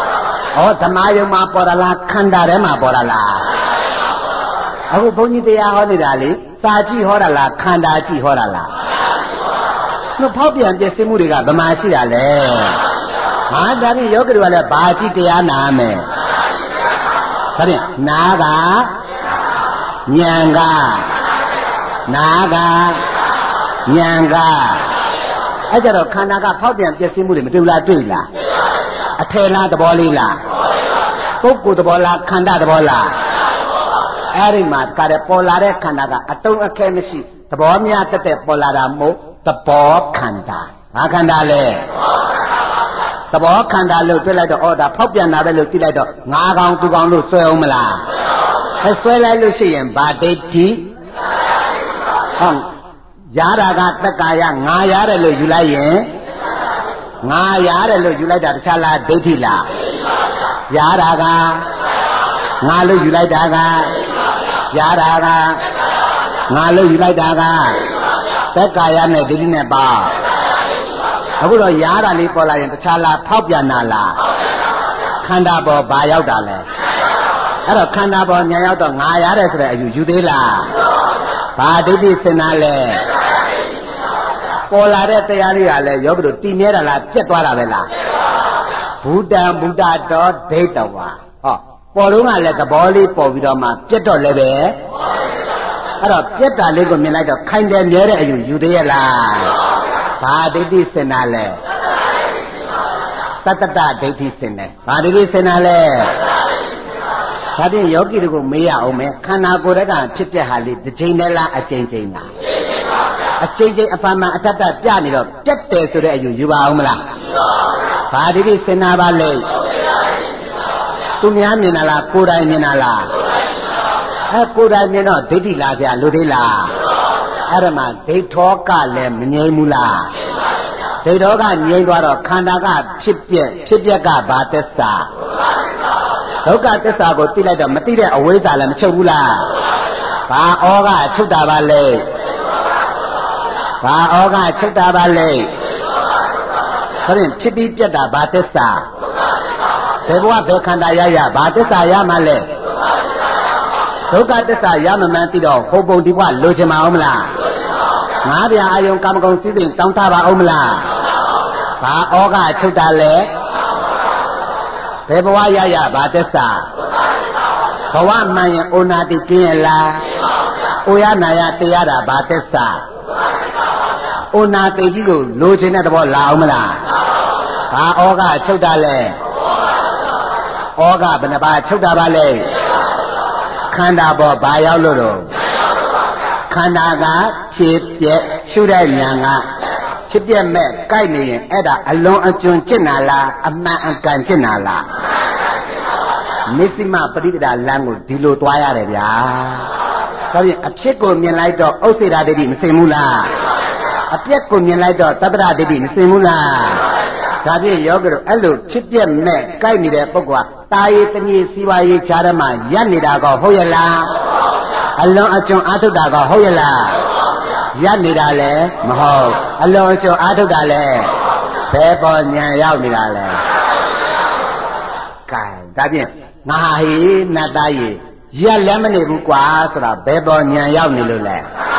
B: ဩဓမ္မယုံမှာပေါ်ရလားခန္ဓာထဲမှာပေါ်ရလားအခုဘုန်းကြီးတရားဟောနေတာလေစာကြည့်ဟောတာလားခန္ဓာကြည့်ဟောတာလားတို့ဖောက်ပြန်ပြည့်စုံမှုတွေကဗမာရှိတာလေဟာဒါဖြင့်ယောဂီတွေကလည်းဘာကြည့်တရားနာမယ်ဒါဖြင့်နာကဉာဏ်ကနာကဉာဏ်ကအဲ့ကြတော့ခန္ဓာကဖောက်ပြန်ပြည့်စုံမှုတွေမတွေ့လားတွေ့လားအထယ်လားသဘောလေးလားပုဂ္ဂိုလ်သဘောလားခန္ဓာသဘောလားအဲ့ဒီမှာကတဲ့ပေါ်လာတဲ့ခန္ဓာကအတုံးအခဲမရှိသဘောများတက်တက်ပေါ်လာတာမဟုတ်သဘောခန္ဓာဘာခန္ဓာလဲသဘောခန္ဓာလို့တွေ့လိုက်တော့အော်ဒါဖောက်ပြန်တာပဲလို့သိလိုက်တော့ငါးကောင်သူကောင်လို့ဆွဲအောင်မလားအဲဆွဲလိုက်လို့ရှိရင်ဗာဒိဋ္ဌိဟုတ်ရတာကတက္ကာယငါရတယ်လို့ယူလိုက်ရင်ငါရတယ်လို့ယူလိုက်တာတခြားလားဒိဋ္ဌိလားရတာကငါလို့ယူလိုက်တာကရတာကငါလို့ယူလိုက်တာကတက္ကာယနဲ့ဒိဋ္ဌိနဲ့ပါအခုတော့ရတာလေးပေါ်လာရင်တခြားလားဖောက်ပြန်တာလားခန္ဓာပေါ်ဘာရောက်တာလဲအဲ့တော့ခန္ဓာပေါ်ညာရောက်တော့ငါရတယ်ဆိုတဲ့အယူယူသေးလားဘာဒိဋ္ဌိစင်တာလဲပေါ်လာတဲ့တရားလေးကလည်းယောဂီတို့တည်မြဲတာလားပြတ်သွားတာပဲလားဘူတံဘုဒ္ဓတော်ဒိဋ္ဌဝါဟောပေါ်တော့ကလည်းသဘောလေးပေါ်ပြီးတော့မှပြတ်တော့လည်းပဲအဲ့တော့ပြတ်တာလေးကိုမြင်လိုက်တော့ခိုင်တယ်မြဲတဲ့အယူယူသေးရဲ့လားဘာဒိဋ္ဌိစင်တာလဲတတ္တတဒိဋ္ဌိစင်တယ်ဘာဒိဋ္ဌိစင်တာလဲဒါဖြင့်ယောဂီတို့ကိုမေးရအောင်မယ်ခန္ဓာကိုယ်တည်းကဖြစ်ပြဟာလေးတစ်ချိန်နဲ့လားအချိန်ချိန်လားအချိန်ချင်းအပန်းမှအတ္တတပြနေတော့ပြတ်တယ်ဆိုတဲ့အယူယူပါအောင်မလားဘာဒိဋ္ဌိစင်နာပါလဲသူများမြင်တာလားကိုယ်တိုင်မြင်တာလားအဲကိုယ်တိုင်မြင်တော့ဒိဋ္ဌိလားဆရာလူသေးလားအဲ့ဒါမှဒိဋ္ဌောကလည်းမငြိမ်းဘူးလားဒိဋ္ဌောကငြိမ်းသွားတော့ခန္ဓာကဖြစ်ပြက်ဖြစ်ပြက်ကဘာသစ္စာဒုက္ခသစ္စာကိုသိလိုက်တော့မသိတဲ့အဝိဇ္ဇာလည်းမချုပ်ဘူးလားဘာဩကချုပ်တာပါလဲဘာဩကချုပ်တာပါလဲဆိုရင်ဖြစ်ပြီးပြက်တာဘာသစ္စာဘယ်ဘဝဘယ်ခန္ဓာရရဘာသစ္စာရမှလဲဒုက္ခသစ္စာရမမှန်းသိတော့ဟိုပုံဒီဘဝလိုချင်မအောင်မလားငါးပြာအာယုံကာမဂုဏ်စည်းစိမ်တောင်းထားပါအောင်မလားဘာဩကချုပ်တာလဲဘယ်ဘဝရရဘာသစ္စာဘဝမှန်ရင်အိုနာတိကင်းရလားအိုရနာရတရားတာဘာသစ္စာအိုနာတိကြီးကိုလိုချင်တဲ့သဘောလာအောင်မလားဘာဩကချုပ်တာလဲဩကဘယ်နှပါချုပ်တာပါလဲခန္ဓာပေါ်ဘာရောက်လို့တော့ခန္ဓာကဖြစ်ပြက်ရှုတဲ့ဉာဏ်ကဖြစ်ပြက်မဲ့ကြိုက်နေရင်အဲ့ဒါအလွန်အကျွံကျင့်တာလားအမှန်အကန်ကျင့်တာလားမစ္စည်းမပရိပဒါလမ်းကိုဒီလိုသွားရတယ်ဗျာဒါဖြင့်အဖြစ်ကိုမြင်လိုက်တော့ဥစ္စေတာဒိဋ္ဌိမစင်ဘူးလားအပြက်ကိုမြင်လိုက်တော့သတ္တရဒိဋ္ဌိမစင်ဘူးလားဒါဖြင့်ယောဂီတို့အဲ့လိုဖြစ်ပြက်မဲ့ကြိုက်နေတဲ့ပုဂ္ဂိုလ်ကတာရည်တမြေစီဝါရေးခြားထဲမှာရပ်နေတာကောဟုတ်ရဲ့လားအလွန်အကျွံအာထုတ်တာကောဟုတ်ရဲ့လားရပ်နေတာလဲမဟုတ်အလွန်အကျွံအာထုတ်တာလဲဘယ်ပေါ်ညာရောက်နေတာလဲကဲဒါဖြင့်ငါဟေနတ်သားရေရက်လည်းမနေဘူးကွာဆိုတာဘယ်ပေါ်ညာရောက်နေလို့လဲ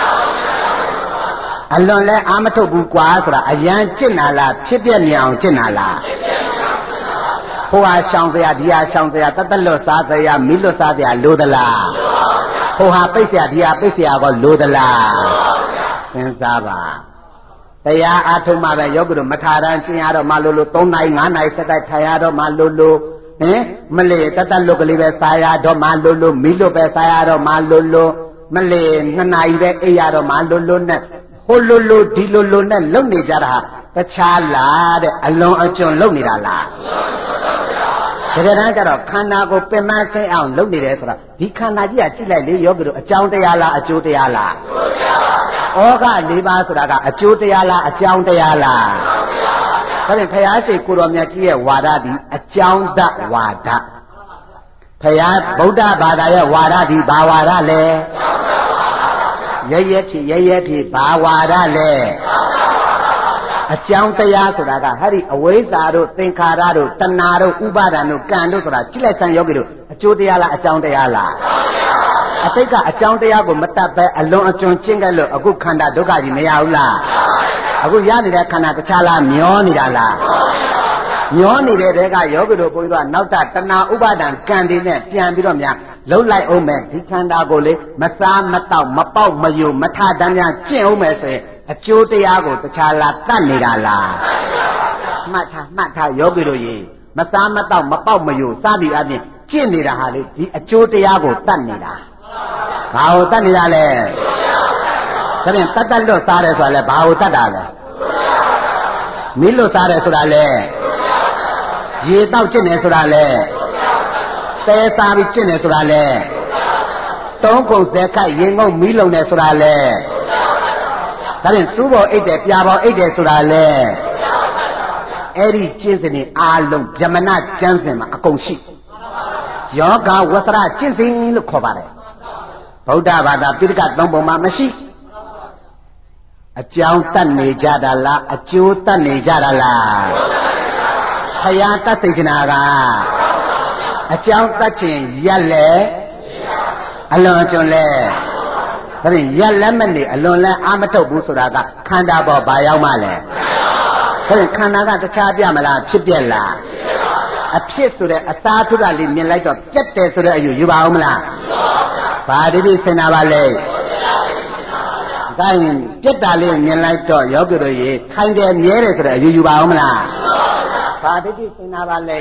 B: အလွန်လဲအာမထုတ်ဘူးကွာဆိုတာအရန်ကျင့်တာလားဖြစ်ပြမြင်အောင်ကျင့်တာလားဟိုဟာရှောင်စရာဒီဟာရှောင်စရာတသက်လွတ်စားစရာမိလွတ်စားစရာလိုသလားဟိုဟာပိတ်စရာဒီဟာပိတ်စရာကောလိုသလားစဉ်းစားပါတရားအားထုတ်မှပဲယောဂီတို့မထာရန်ရှင်းရတော့မှလို့လို့၃နာရီ၅နာရီစက်တိုက်ထိုင်ရတော့မှလို့လို့ဟင်မလေးတသက်လွတ်ကလေးပဲစားရတော့မှလို့လို့မိလွတ်ပဲစားရတော့မှလို့လို့မလေးနှစ်နာရီပဲအိပ်ရတော့မှလို့လို့နဲ့ဟိုလို့လို့ဒီလို့လို့နဲ့လုံနေကြတာတခြားလားတဲ့အလွန်အကျွံလုံနေတာလားတကယ်တမ်းကျတော့ခန္ဓာကိုပင်မဆင်းအောင်လုပ်နေတယ်ဆိုတာဒီခန္ဓာကြီးကကြည့်လိုက်လေယောဂီတို့အကြောင်းတရားလားအကျိုးတရားလားဩဃ၄ပါးဆိုတာကအကျိုးတရားလားအကြောင်းတရားလားဒါဖြင့်ဘုရားရှိခိုးတော်မြတ်ကြီးရဲ့ဝါဒဒီအကြောင်းတဝါဒဘုရားဗုဒ္ဓဘာသာရဲ့ဝါဒဒီဘာဝါဒလဲရဲရဲဖြစ်ရဲရဲဖြစ်ဘာဝါဒလဲအကြောင်းတရားဆိုတာကဟာဒီအဝိဇ္ဇာတို့သင်္ခါရတို့တဏှာတို့ဥပါဒံတို့ကံတို့ဆိုတာကြည့်လိုက်စမ်းယောဂီတို့အကျိုးတရားလားအကြောင်းတရားလားအတိတ်ကအကြောင်းတရားကိုမတတ်ပဲအလွန်အကျွံကျင့်ခဲ့လို့အခုခန္ဓာဒုက္ခကြီးမရဘူးလားအခုရနေတဲ့ခန္ဓာတခြားလားမျောနေတာလားမျောနေတဲ့တဲကယောဂီတို့ဘုန်းကြီးတို့ကနောက်တတဏှာဥပါဒံကံတွေနဲ့ပြန်ပြီးတော့များလှုပ်လိုက်အောင်မယ်ဒီခန္ဓာကိုလေမစားမတောက်မပေါက်မယုံမထတမ်းများကျင့်အောင်မယ်ဆိုရင်အကျိုးတရားကိုတခြားလားတတ်နေတာလားမှတ်ထားမှတ်ထားယောဂီတို့ရေမစားမတောက်မပေါက်မယုံစသည်အပြင်ကျင့်နေတာဟာလေဒီအကျိုးတရားကိုတတ်နေတာဘာကိုတတ်နေတာလဲဒါပြန်တတ်တတ်လွတ်စားတယ်ဆိုတာလဲဘာကိုတတ်တာလဲမီးလွတ်စားတယ်ဆိုတာလဲရေတောက်ကျင့်တယ်ဆိုတာလဲတဲစားပြီးကျင့်တယ်ဆိုတာလဲတုံးကုန်သက်ခိုက်ရင်ငုံမီးလုံတယ်ဆိုတာလဲဒါပြန်စူးပေါ်အိတ်တယ်ပြာပေါ်အိတ်တယ်ဆိုတာလဲအဲ့ဒီကျင့်စဉ်တွေအားလုံးဗြဟ္မဏကျမ်းစဉ်မှာအကုန်ရှိယောဂဝဆရကျင့်စဉ်လို့ခေါ်ပါတယ်ဗုဒ္ဓဘာသာပိဋကသုံးပုံမှာမရှိအကြောင်းတတ်နေကြတာလားအကျိုးတတ်နေကြတာလားဖယားတတ်စိတ်နာကအကြောင်းတတ်ခြင်းရက်လေအလွန်ကျွန်းလဲဒါဖြင့်ရက်လက်မနေအလွန်လဲအာမထုတ်ဘူးဆိုတာကခန္ဓာပေါ်ဘာရောက်မှလဲဒါဖြင့်ခန္ဓာကတခြားပြမလားဖြစ်ပြက်လားအဖြစ်ဆိုတဲ့အစားထုတာလေးမြင်လိုက်တော့ပြက်တယ်ဆိုတဲ့အယူယူပါအောင်မလားဘာတိတိစင်နာပါလဲဒါရင်ပြက်တာလေးမြင်လိုက်တော့ယောဂီတို့ရေခိုင်တယ်မြဲတယ်ဆိုတဲ့အယူယူပါအောင်မလားဘာတိတိစင်နာပါလဲ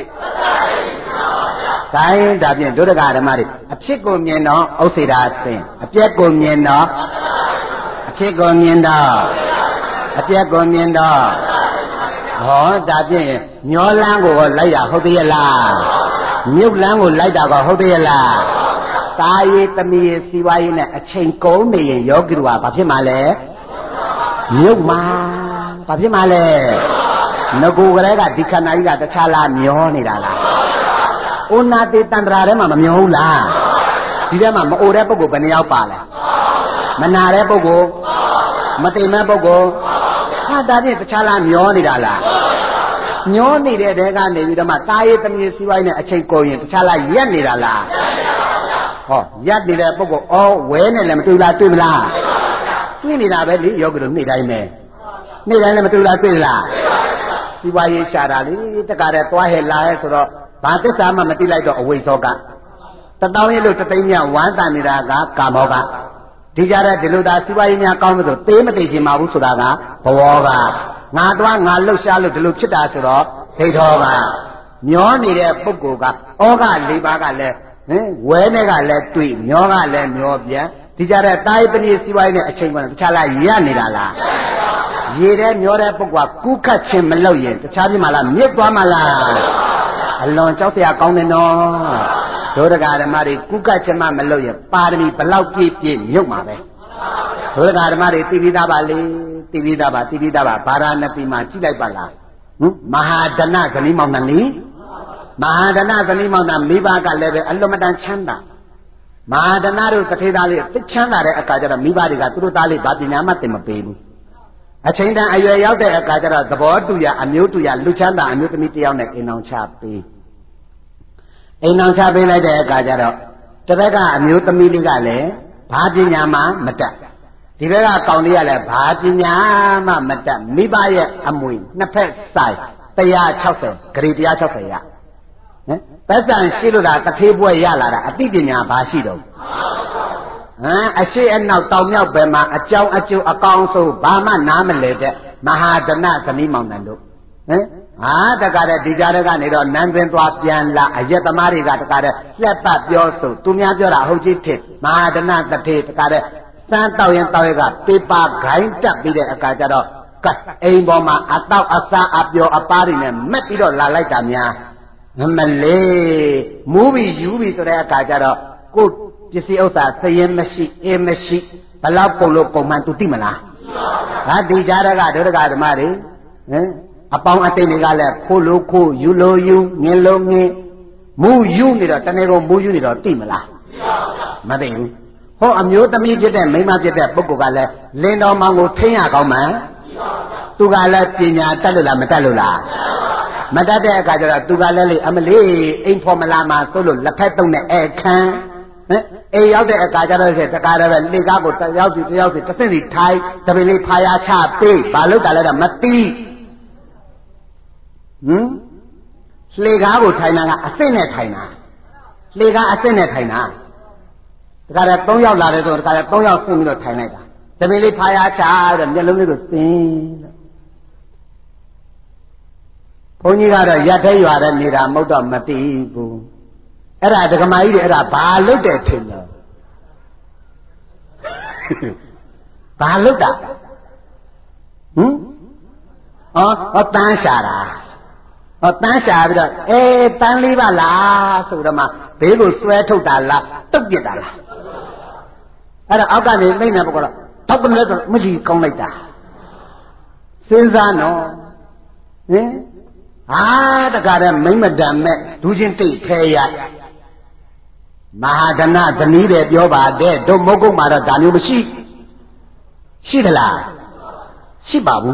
B: ဒါရင်ဒါဖြင့်ဒုဒကဓမ္မတွေအဖြစ်ကိုမြင်တော့ဥစ္စေတာစင်အပြက်ကိုမြင်တော့အဖြစ်ကိုမြင်တော့အပြက်ကိုမြင်တော့ဟောဒါဖြင့်ညောလန်းကိုလိုက်ရဟုတ်သေးရဲ့လားမြုပ်လန်းကိုလိုက်တာကဟုတ်သေးရဲ့လားတာရည်တမီးစီဝါရေးနဲ့အချိန်ကုန်နေရင်ယောဂီတို့ကဘာဖြစ်မှာလဲမြုပ်မှာဘာဖြစ်မှာလဲငကိုကလေးကဒီခန္ဓာကြီးကတခြားလားမျောနေတာလားဩနာတိတန္တရာထဲမှာမမျောဘူးလားဒီထဲမှာမအိုတဲ့ပုဂ္ဂိုလ်ဘယ်နှယောက်ပါလဲမနာတဲ့ပုဂ္ဂိုလ်မတိမ်မဲ့ပုဂ္ဂိုလ်ဟာဒါဖြင့်တခြားလားမျောနေတာလားမျောနေတဲ့တဲကနေပြီးတော့မှတာရည်တမီးစီဝါရေးနဲ့အချိန်ကုန်ရင်တခြားလားရက်နေတာလားဟောရက်နေတဲ့ပုဂ္ဂိုလ်အော်ဝဲနဲ့လည်းမတူလားတွေ့မလားတွေ့နေတာပဲလေယောဂီတို့နေ့တိုင်းပဲနေ့တိုင်းလည်းမတူလားတွေ့လားစီဝါရေးရှာတာလေတကားတဲ့သွားဟဲ့လာဟဲ့ဆိုတော့ဘာသစ္စာမှမသိလိုက်တော့အဝိဇ္ဇောကတတောင်းရဲ့လို့တသိန်းမြဝမ်းတန်နေတာကကာမောကဒီကြတဲ့ဒီလိုသာစီဝါရေးများကောင်းလို့ဆိုသေးမသိချင်ပါဘူးဆိုတာကဘဝကငါသွားငါလှုပ်ရှားလို့ဒီလိုဖြစ်တာဆိုတော့ဒိဋ္ဌောကမျောနေတဲ့ပုဂ္ဂိုလ်ကဩဃလေးပါးကလည်းဟင်ဝဲနဲ့ကလည်းတွေ့မျောကလည်းမျောပြန်ဒီကြတဲ့တာယပနိစီဝါရေးနဲ့အချိန်ကတခြားလားရနေတာလားရေတဲ့မျောတဲ့ပုဂ္ဂိုလ်ကကူးခတ်ခြင်းမလုပ်ရင်တခြားပြမလားမြစ်သွားမလားအလွန်ကြောက်စရာကောင်းတယ်နော်ဒုဒကာဓမ္မတွေကူးကတ်ခြင်းမလုပ်ရင်ပါရမီဘလောက်ပြည့်ပြည့်မြုပ်မှာပဲဒုဒကာဓမ္မတွေသိပြီးသားပါလေသိပြီးသားပါသိပြီးသားပါဗာရာဏသီမှာကြည့်လိုက်ပါလားဟင်မဟာဒနဇနီးမောင်နှံနီးမဟာဒနဇနီးမောင်နှံမိဘကလည်းပဲအလွန်မတန်ချမ်းသာမဟာဒနတို့တထေသားလေးသိချမ်းသာတဲ့အခါကျတော့မိဘတွေကသူတို့သားလေးဗာပညာမှသင်မပေးဘူးအချိန်တန်အရွယ်ရောက်တဲ့အခါကျတော့သဘောတူရအမျိုးတူရလူချမ်းသာအမျိုးသမီးတယောက်နဲ့အိမ်အောင်ချပေးအိမ်အောင်ချပေးလိုက်တဲ့အခါကျတော့တစ်ဘက်ကအမျိုးသမီးလေးကလည်းဘာပညာမှမတတ်ဒီဘက်ကကောင်လေးကလည်းဘာပညာမှမတတ်မိဘရဲ့အမွေနှစ်ဖက်ဆိုင်one hundred sixtyဂရေone hundred sixtyရဟမ်သက်ဆံရှိလို့ဒါတထေးပွဲရလာတာအသိပညာဘာရှိတော့ဟမ်အရှိအနောက်တောင်မြောက်ဘက်မှာအကြောင်းအကျိုးအကောင်းဆုံးဘာမှနားမလဲတဲ့မဟာဒနဇနီးမောင်နှံတို့ဟမ်ဟာတကားတဲ့ဒီကြားတဲ့ကနေတော့နန်းတွင်သွားပြန်လာအရက်သမားတွေကတကားတဲ့လက်ပတ်ပြောဆိုသူများပြောတာဟုတ်ကြီးထင်မဟာဒနတထေတကားတဲ့စမ်းတောက်ရင်တောက်ရကပေပါဂိုင်းတက်ပြီးတဲ့အခါကျတော့ကတ်အိမ်ပေါ်မှာအတောက်အစားအပျော်အပါးတွေနဲ့မက်ပြီးတော့လာလိုက်တာများမလေးမူးပြီးယူပြီးဆိုတဲ့အခါကျတော့ကိုပစ္စည်းဥစ္စာစရင်မရှိအင်းမရှိဘလောက်ကုန်လို့ပုံမှန်သူသိမလားဟာဒီကြားတဲ့ကဒုဒကဓမ္မတွေဟမ်အပေါင်းအသိတွေကလည်းခိုးလို့ခိုးယူလို့ယူငင်လို့ငင်မူးယူနေတော့တနေ့ကုန်မူးယူနေတော့သိမလားမသိဘူးဟောအမျိုးသမီးဖြစ်တဲ့မိန်းမဖြစ်တဲ့ပုဂ္ဂိုလ်ကလည်းလင်းတော်မောင်ကိုထိန်းရကောင်းမှန်သူကလည်းပညာတတ်လို့လားမတတ်လို့လားမတတ်တဲ့အခါကျတော့သူကလည်းလေအမလေးအိမ်ဖော်မလာမှာဆိုလို့လက်ဖက်တုံးနဲ့အခန်းဟမ်အိမ်ရောက်တဲ့အခါကျတော့တကားတော့လေကားကိုတယောက်စီတယောက်စီတစ်စင်းစီထိုင်တပင်လေးဖာရချပေးဘာလို့တာလဲတော့မသိဟမ်လေကားကိုထိုင်တာကအစ်စ်နဲ့ထိုင်တာလေကားအစ်စ်နဲ့ထိုင်တာတကားတော့သုံးယောက်လာတယ်ဆိုတကားတော့သုံးယောက်ဆင်းပြီးတော့ထိုင်လိုက်တာတပင်လေးဖာရချတဲ့မျက်လုံးလေးကိုသင်းလို့ဘုန်းကြီးကတော့ရက်ထဲရွာတဲ့နေတာမဟုတ်တော့မသိဘူးအဲ့ဒါဒကမာကြီးတွေအဲ့ဒါဘာလုပ်တယ်ထင်တယ်ဘာလုပ်တာဟမ်ဟောဟောတန်းရှာတာဟောတန်းရှာပြီးတော့အေးတန်းလေးပါလားဆိုတော့မှဘေးကိုဆွဲထုတ်တာလားတုတ်ပြစ်တာလားအဲ့ဒါအောက်ကနေနှိမ့်နေပုဂ္ဂိုလ်တော့ထောက်ကနေတော့မကြည့်ကောင်းလိုက်တာစဉ်းစားနော်ဟင်ဟာတကားတဲ့မိမ့်မတန်မဲ့ဒူးချင်းတိတ်ခဲရမဟာဒနာဇနီးတယ်ပြောပါတဲ့တို့မုတ်ကုတ်မှာတော့ဒါမျိုးမရှိရှိသလားရှိပါဘူး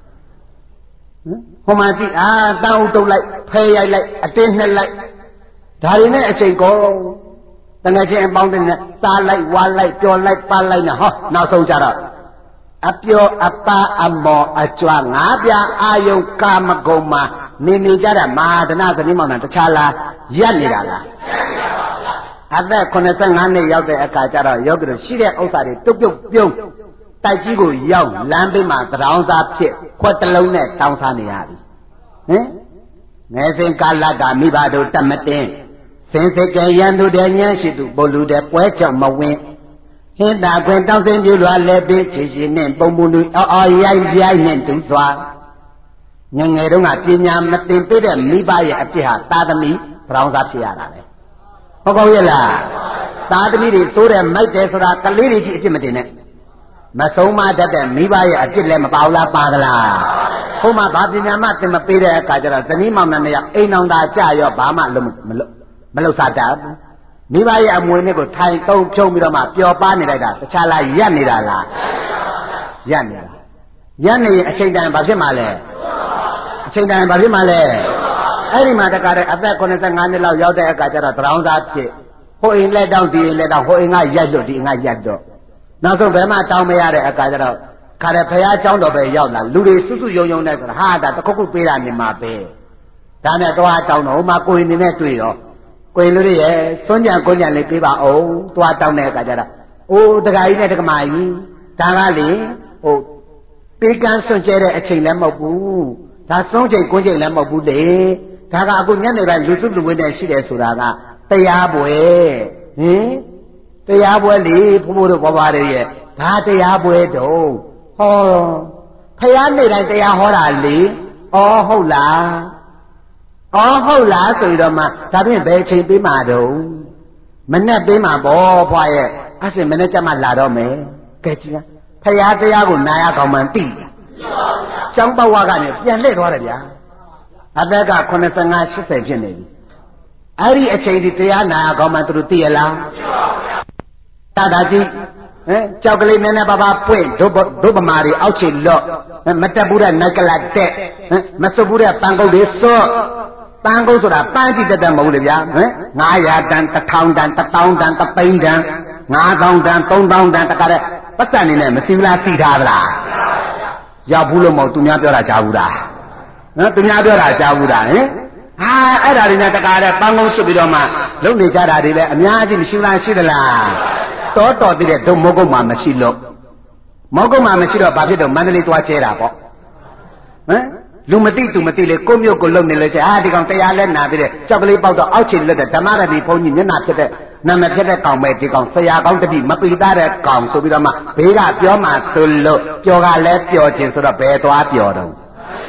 B: ဟိုမှာကြည့်အာတန်းဦးတုတ်လိုက်ဖဲရိုက်လိုက်အတင်းနှစ်လိုက်ဒါတွေနဲ့အချိန်ကုန်တငယ်ချင်းအပေါင်းတွေနဲ့စားလိုက်ဝါလိုက်ပျော်လိုက်ပါလိုက်နဲ့ဟောနောက်ဆုံးကြတော့အပျော်အပါအမောအကြွားငါးပြအာယုံကာမဂုံမှာနေနေကြတဲ့မဟာဒနာဇနီးမောင်နှံတခြားလားရက်နေတာလားအသက်ခုနှစ်ဆယ့်ငါးနှစ်ရောက်တဲ့အခါကျတော့ယောဂီတို့ရှိတဲ့ဥစ္စာတွေတုတ်ပြုတ်ပြုံးတိုက်ကြီးကိုရောက်လမ်းဘေးမှာသရောင်းသားဖြစ်ခွက်တလုံးနဲ့တောင်းစားနေရပြီဟင်ငယ်စဉ်ကာလကမိဘတို့တမတင်စင်စိတ်ကရန်သူတဲ့ညံရှိသူပိုလူတဲ့ပွဲကြောင့်မဝင်ဟင်းသာခွင်တောင်းစင်ပြလွာလဲပေးချီချီနဲ့ပုံမူလူအော်အော်ရိုက်ပြိုင်နဲ့တူစွာငငယ်တုန်းကပညာမသင်ပေးတဲ့မိဘရဲ့အဖြစ်ဟာသာသမီဗရောင်းစားဖြစ်ရတာလေဟုတ်ကောရဲ့လားသာသမီတွေသိုးတယ်မိုက်တယ်ဆိုတာကလေးတွေကြီးအဖြစ်မတင်နဲ့မဆုံးမတတ်တဲ့မိဘရဲ့အဖြစ်လည်းမပါဘူးလားပါသလားဟိုမှာဘာပညာမှသင်မပေးတဲ့အခါကျတော့ဇနီးမောင်နှံနဲ့အိမ်အောင်သာကြရောဘာမှလုံးမလုပ်မလုပ်စားတတ်ဘူးမိဘရဲ့အမွေနဲ့ကိုထိုင်တုံးဖြုံးပြီးတော့မှပျော်ပါနေလိုက်တာတခြားလားရက်နေတာလားရက်နေတာရက်နေရင်အချိန်တိုင်းဘာဖြစ်မှာလဲအချိန်တိုင်းဘာဖြစ်မှာလဲအဲ့ဒီမှာတကားတဲ့အသက်ခုနှစ်ဆယ့်ငါးနှစ်လောက်ရောက်တဲ့အခါကျတော့သရောင်းသားဖြစ်ဟိုအိမ်လက်တောင်းဒီအိမ်လက်တောင်းဟိုအိမ်ကရက်လို့ဒီအိမ်ကရက်တော့နောက်ဆုံးဘယ်မှတောင်းမရတဲ့အခါကျတော့ခါတဲ့ဖရာเจ้าတော်ပဲရောက်လာလူတွေစွတ်စွတ်ယုံယုံနဲ့ဆိုတာဟာဒါတခုခုပေးတာနေမှာပဲဒါနဲ့တော့တောင်းတော့ဟိုမှာကိုရင်နေနဲ့တွေ့ရောကိုရင်လူတွေရဲ့စွန့်ကြံကိုကြံလေးပေးပါအောင်သွားတောင်းတဲ့အခါကျတော့အိုးတခါကြီးနဲ့တက္ကမကြီးဒါကလေဟိုပေးကမ်းစွန့်ကျဲတဲ့အချိန်လည်းမဟုတ်ဘူးဒါစွန့်ချိန်ကိုချိန်လည်းမဟုတ်ဘူးလေဒါကအခုညနေပိုင်းလူစုလူဝေးနဲ့ရှိတယ်ဆိုတာကတရားပွဲဟင်တရားပွဲလေဘုမိုးတို့ဘွားဘွားတွေရဲ့ဒါတရားပွဲတုံးဟောဖယားနေတိုင်းတရားဟောတာလေဩဟုတ်လားဩဟုတ်လားဆိုပြီးတော့မှဒါဖြင့်ဘယ်ချိန်ပေးမှာတုံးမနဲ့ပေးမှာပေါ့ဘွားရဲ့အဲ့ဒါမနဲ့ကြမှာလာတော့မယ်ကဲကြည့်လားဖယားတရားကိုနာရကောင်းမှန်းသိတယ်ကျောင်းဘဝကနေပြန်လှည့်သွားတယ်ဗျာအသက်ကခုနှစ်ဆယ့်ငါး ရှစ်ဆယ်ဖြစ်နေပြီအဲ့ဒီအချိန်ဒီတရားနာရကောင်းမှသူတို့သိရလားတာတာကြီးဟမ်ကြောက်ကလေးနည်းနည်းပါးပါးပွင့်ဒုဒုပမာတွေအောက်ခြေလော့မတက်ဘူးတဲ့နက်ကလတက်ဟမ်မစွပ်ဘူးတဲ့ပန်းကုတ်တွေစော့ပန်းကုတ်ဆိုတာပန်းကြည့်တတ်မဟုတ်လေဗျာဟမ်ငါးရာတန်တစ်ထောင်တန်တစ်သောင်းတန်တစ်သိန်းတန်ငါးသောင်းတန်သုံးသောင်းတန်တခါတဲ့ပတ်စံနေနဲ့မစီဘူးလားစီထားသလားရောက်ဘူးလို့မဟုတ်သူများပြောတာကြားဘူးလားနော်သူများပြောတာကြားဘူးလားဟင်ဟာအဲ့ဒါတွေနဲ့တခါတဲ့ပန်းကုတ်စွပ်ပြီးတော့မှလုံနေကြတာတွေလည်းအများကြီးမရှိလားရှိသလားတော်တော်တည်းတဲ့ဒုမောကုတ်မှာမရှိလို့မောကုတ်မှာမရှိတော့ဘာဖြစ်တော့မန္တလေးသွားကျဲတာပေါ့ဟမ်လူမသိသူမသိလေကိုမျိုးကိုလုံနေလို့ကျအာဒီကောင်တရားလဲနာပြီးတဲ့ကြောက်ကလေးပေါက်တော့အောက်ချင်လွတ်တဲ့ဓမ္မရတိဘုန်းကြီးမျက်နှာဖြစ်တဲ့နာမဖြစ်တဲ့ကောင်ပဲဒီကောင်ဆရာကောင်းတပိမပီသားတဲ့ကောင်ဆိုပြီးတော့မှဘေးကပြောမှဆိုလို့ပျော်ကလည်းပျော်ခြင်းဆိုတော့ဘယ်သွားပျော်တော့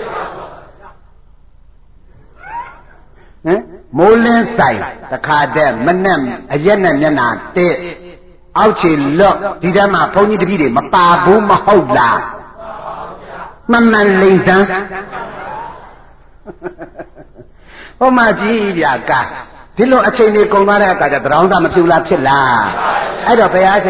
B: ဟမ်မိုးလင်းဆိုင်တခါတည်းမနဲ့အရက်နဲ့မျက်နှာတဲ့အောက်ခြေလော့ဒီတည်းမှာဘုန်းကြီးတပည့်တွေမပါဘူးမဟုတ်လားမှန်မှန်လိမ့်စမ်းဟောမကြီးဗျာကဒီလိုအချိန်လေးကုန်သွားတဲ့အခါကျသရောင်းသားမဖြူလားဖြစ်လားအဲ့တော့ဘုရားရှင်က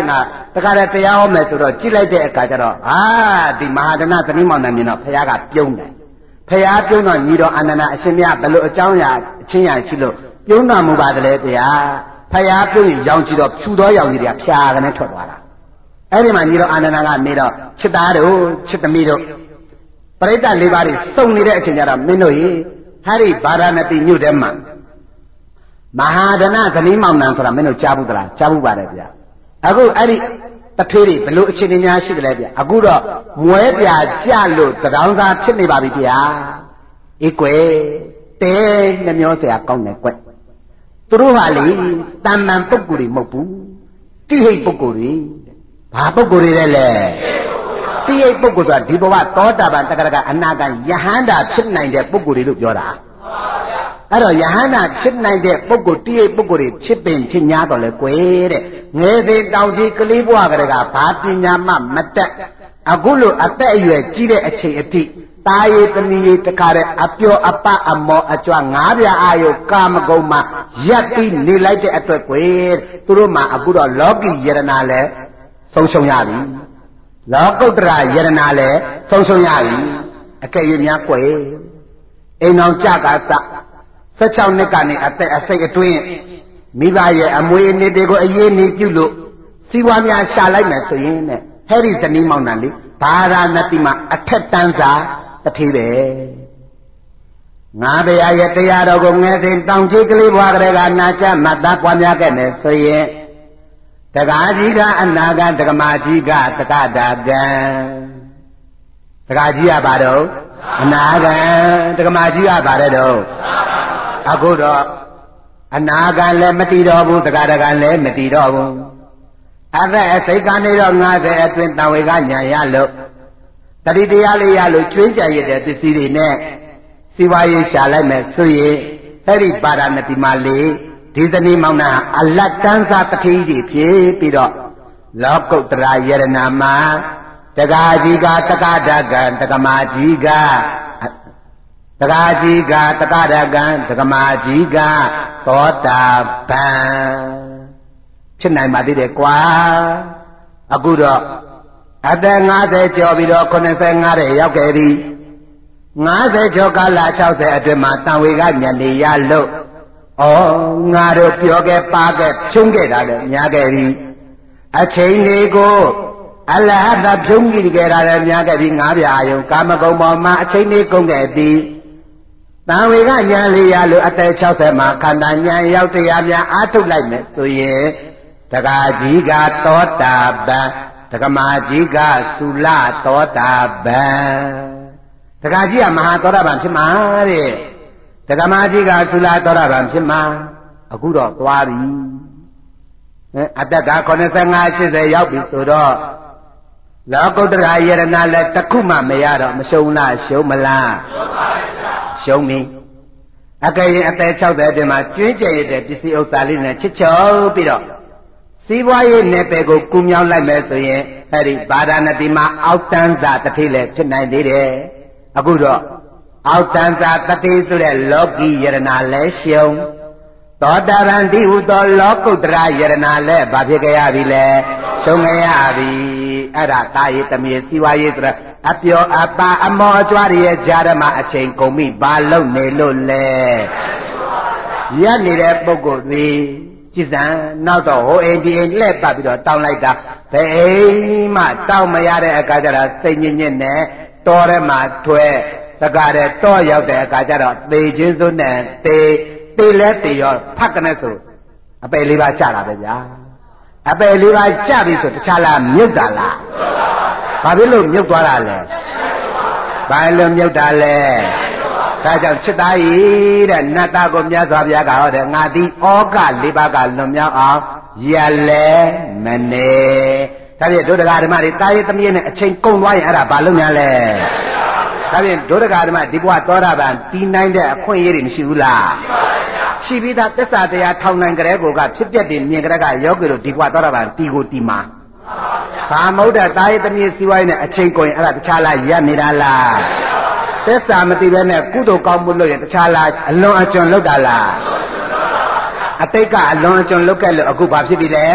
B: တခါတည်းတရားဟောမယ်ဆိုတော့ကြည့်လိုက်တဲ့အခါကျတော့ဟာဒီမဟာဒနာသတိမောင်နှံမြင်တော့ဖခင်ကပြုံးတယ်ဖခင်ပြုံးတော့ညီတော်အာနန္ဒာအရှင်မြတ်ဘယ်လိုအကြောင်းအရာအချင်းရာရှိလို့ပြုံးတော်မူပါတယ်လေတရားဖခင်ပြုံးရင်ရောင်ကြည့်တော့ဖြူသောရောင်ကြီးတွေကဖြာကနေထွက်သွားတာအဲ့ဒီမှာညီတော်အာနန္ဒာကနေတော့ချစ်သားတို့ချစ်သမီးတို့ပရိသတ်လေးပါးတွေစုံနေတဲ့အချိန်ကျတော့မင်းတို့ရေဟာဒီဗာရာဏသီမြို့ထဲမှာမဟာဒနာသတိမောင်နှံဆိုတာမင်းတို့ကြားဘူးသလားကြားဘူးပါတယ်ဗျာအခုအဲ့ဒီတထေးတွေဘယ်လိုအခြေအနေများရှိကြလဲဗျာအခုတော့မွဲပြာကြလို့တရောင်းသားဖြစ်နေပါပြီဗျာအေးကွယ်တဲနှမျောเสียကောင်းတယ်ကွသူတို့ဟာလေတမ္မန်ပုဂ္ဂိုလ်တွေမဟုတ်ဘူးတိဟိတ်ပုဂ္ဂိုလ်တွေဘာပုဂ္ဂိုလ်တွေလဲလဲတိဟိတ်ပုဂ္ဂိုလ်ဆိုတာဒီဘဝသောတာပန်တက္ကရာအနာဂတ်ယဟန္တာဖြစ်နိုင်တဲ့ပုဂ္ဂိုလ်တွေလို့ပြောတာအဲ့တော့ယဟန္တာဖြစ်နိုင်တဲ့ပုဂ္ဂိုလ်တိဟိတ်ပုဂ္ဂိုလ်တွေဖြစ်ပင်ဖြစ်냐တော့လေကွယ်တဲ့ငယ်သေးတောင်ကြီးကလေးဘဝကလေးကဘာပညာမှမတက်အခုလိုအသက်အရွယ်ကြီးတဲ့အချိန်အထိတာယေသမီးတခါတဲ့အပျော်အပအမောအကြွငါးပြာအာယုကာမဂုဏ်မှာရက်ပြီးနေလိုက်တဲ့အတွက်ကွယ်သူတို့မှာအခုတော့လောကီယရနာလဲဆုံးရှုံးရပြီလောကုတ္တရာယရနာလဲဆုံးရှုံးရပြီအကယ်၍များကွယ်အိမ်အောင်ကြကားစ၁၆နှစ်ကနေအသက်အစိတ်အတွင်းမိဘရဲ့အမွေအနှစ်တွေကိုအရေးနေပြုလို့စီဝါများရှာလိုက်မယ်ဆိုရင်တဲ့ဟဲ့ဒီဇနီးမောင်နှံလေးဘာရာဏတိမှာအထက်တန်းစာတထေးပဲငါဗျာရဲ့တရားတော်ကိုငယ်စဉ်တောင်ကြီးကလေးဘွားကလေးကနာကြမတ်သားပွားများခဲ့မယ်ဆိုရင်တက္ကະကြီးကအနာဂတ်တက္ကမကြီးကတက္ကတာကံတက္ကကြီးကဘာတော့အနာဂတ်တက္ကမကြီးကဘာလဲတော့အခုတော့အနာဂတ်လည်းမတည်တော့ဘူးတက္ကတာကံလည်းမတည်တော့ဘူးအသက်အစိတ်ကနေတော့၅၀အတွင်းတံဝေကညာရလို့တတိတရားလေးရလို့ကျွေးကြရတဲ့ပစ္စည်းတွေနဲ့စီဝါရေးရှာလိုက်မယ်ဆိုရင်အဲ့ဒီပါရဏတိမလေးဒီသနီမောင်နှံအလတ်တန်းစားတတိကြီးဖြစ်ပြီးတော့လောကုတ္တရာယရနာမှာတက္ကကြီးကတက္ကဒကံတက္ကမကြီးကတက္ကကြီးကတက္ကဒကံတက္ကမကြီးကသောတာပန်ဖြစ်နိုင်ပါသေးတယ်ကွာအခုတော့အသက်၅၀ကျော်ပြီးတော့၇၅တဲ့ရောက်ခဲ့ပြီ၅၀ကျော်ကာလ၆၀အတွင်းမှာတန်ဝေကညနေရလို့ဩငါတို့ပြောခဲ့ပါခဲ့ဖြုံးခဲ့တာလည်းများခဲ့ပြီအချိန်တွေကိုအလဟတဖြုံးကြည့်ခဲ့တာလည်းများခဲ့ပြီငါးပြာယုံကာမဂုဏ်ပေါ်မှာအချိန်တွေကုန်ခဲ့ပြီတန်ဝေကညာလေးရလို့အသက်၆၀မှာခန္ဓာညာရောက်တရားများအားထုတ်လိုက်မယ်ဆိုရင်တက္ကကြီးကသောတာပန်တက္ကမကြီးကသုလသောတာပန်တက္ကကြီးကမဟာသောတာပန်ဖြစ်မှာတဲ့တက္ကမကြီးကသုလသောတာပန်ဖြစ်မှာအခုတော့သွားပြီအတက်က၇၅ ၈၀ရောက်ပြီဆိုတော့လောကုတ္တရာယရနာလည်းတစ်ခုမှမရတော့မရှုံးလားရှုံးမလားရှုံးပါဗျာရှုံးပြီအကယ်၍အသက်၆၀အတွင်းမှာကျွင်းကျက်ရတဲ့ပစ္စည်းဥစ္စာလေးနဲ့ချစ်ချုပ်ပြီးတော့စီးပွားရေးနယ်ပယ်ကိုကူးမြောင်းလိုက်မယ်ဆိုရင်အဲ့ဒီဗာရာဏသီမှာအောက်တန်းစာတတိလည်းဖြစ်နိုင်သေးတယ်အခုတော့အောက်တန်းစာတတိဆိုတဲ့လောကီယရနာလည်းရှုံးသောတာပန်ဒီဟုသောလောကုတ္တရာယရနာလည်းဘာဖြစ်ကြရပြီလဲရှုံးကြရပြီအဲ့ဒါတာယေတမေစီးပွားရေးဆိုတဲ့အပျော်အပါအမောအကြွားရဲ့ဂျာရမအချိန်ကုန်ပြီဘာလုံနေလို့လဲရက်နေတဲ့ပုဂ္ဂိုလ်တွေကြည်စံနောက်တော့ဟိုအိမ်ဒီအိမ်လှည့်ပတ်ပြီးတော့တောင်းလိုက်တာဘယ်အိမ်မှတောင်းမရတဲ့အခါကျတော့စိတ်ညစ်ညစ်နဲ့တောထဲမှာထွဲတကားတဲ့တောရောက်တဲ့အခါကျတော့သေချင်းစွန်းနဲ့သေသေလဲသေရောဖတ်ကနေဆိုအပယ်လေးပါးကြတာပဲဗျာအပယ်လေးပါးကြပြီဆိုတခြားလားမြုပ်တာလားဘာဖြစ်လို့မြုပ်သွားတာလဲဘာလို့မြုပ်တာလဲဒါကြောင့်ချစ်သားကြီးတဲ့နတ်သားကိုမြတ်စွာဘုရားကဟောတယ်ငါသည်ဩကလေးပါးကလွန်မြောက်အောင်ရလဲမနေဒါဖြင့်ဒုဒကာဓမ္မတွေတာရေးသမီးနဲ့အချိန်ကုန်သွားရင်အဲ့ဒါဘာလုပ်များလဲဒါဖြင့်ဒုဒကာဓမ္မဒီဘဝသောတာပန်တီးနိုင်တဲ့အခွင့်အရေးတွေမရှိဘူးလားရှိပြီးသားသစ္စာတရားထောင်နိုင်ကြတဲ့ကိုကဖြစ်ပျက်တယ်မြင်ကြတဲ့ကယောဂီတို့ဒီဘဝသောတာပန်တီကိုတီမှာဘာမဟုတ်တဲ့တာရေးသမီးစီဝိုင်းနဲ့အချိန်ကုန်ရင်အဲ့ဒါတခြားလားရပ်နေတာလားသစ္စာမသိဘဲနဲ့ကုသိုလ်ကောင်းမှုလုပ်ရင်တခြားလားအလွန်အကျွံလုပ်တာလားအတိတ်ကအလွန်အကျွံလုပ်ခဲ့လို့အခုဘာဖြစ်ပြီလဲ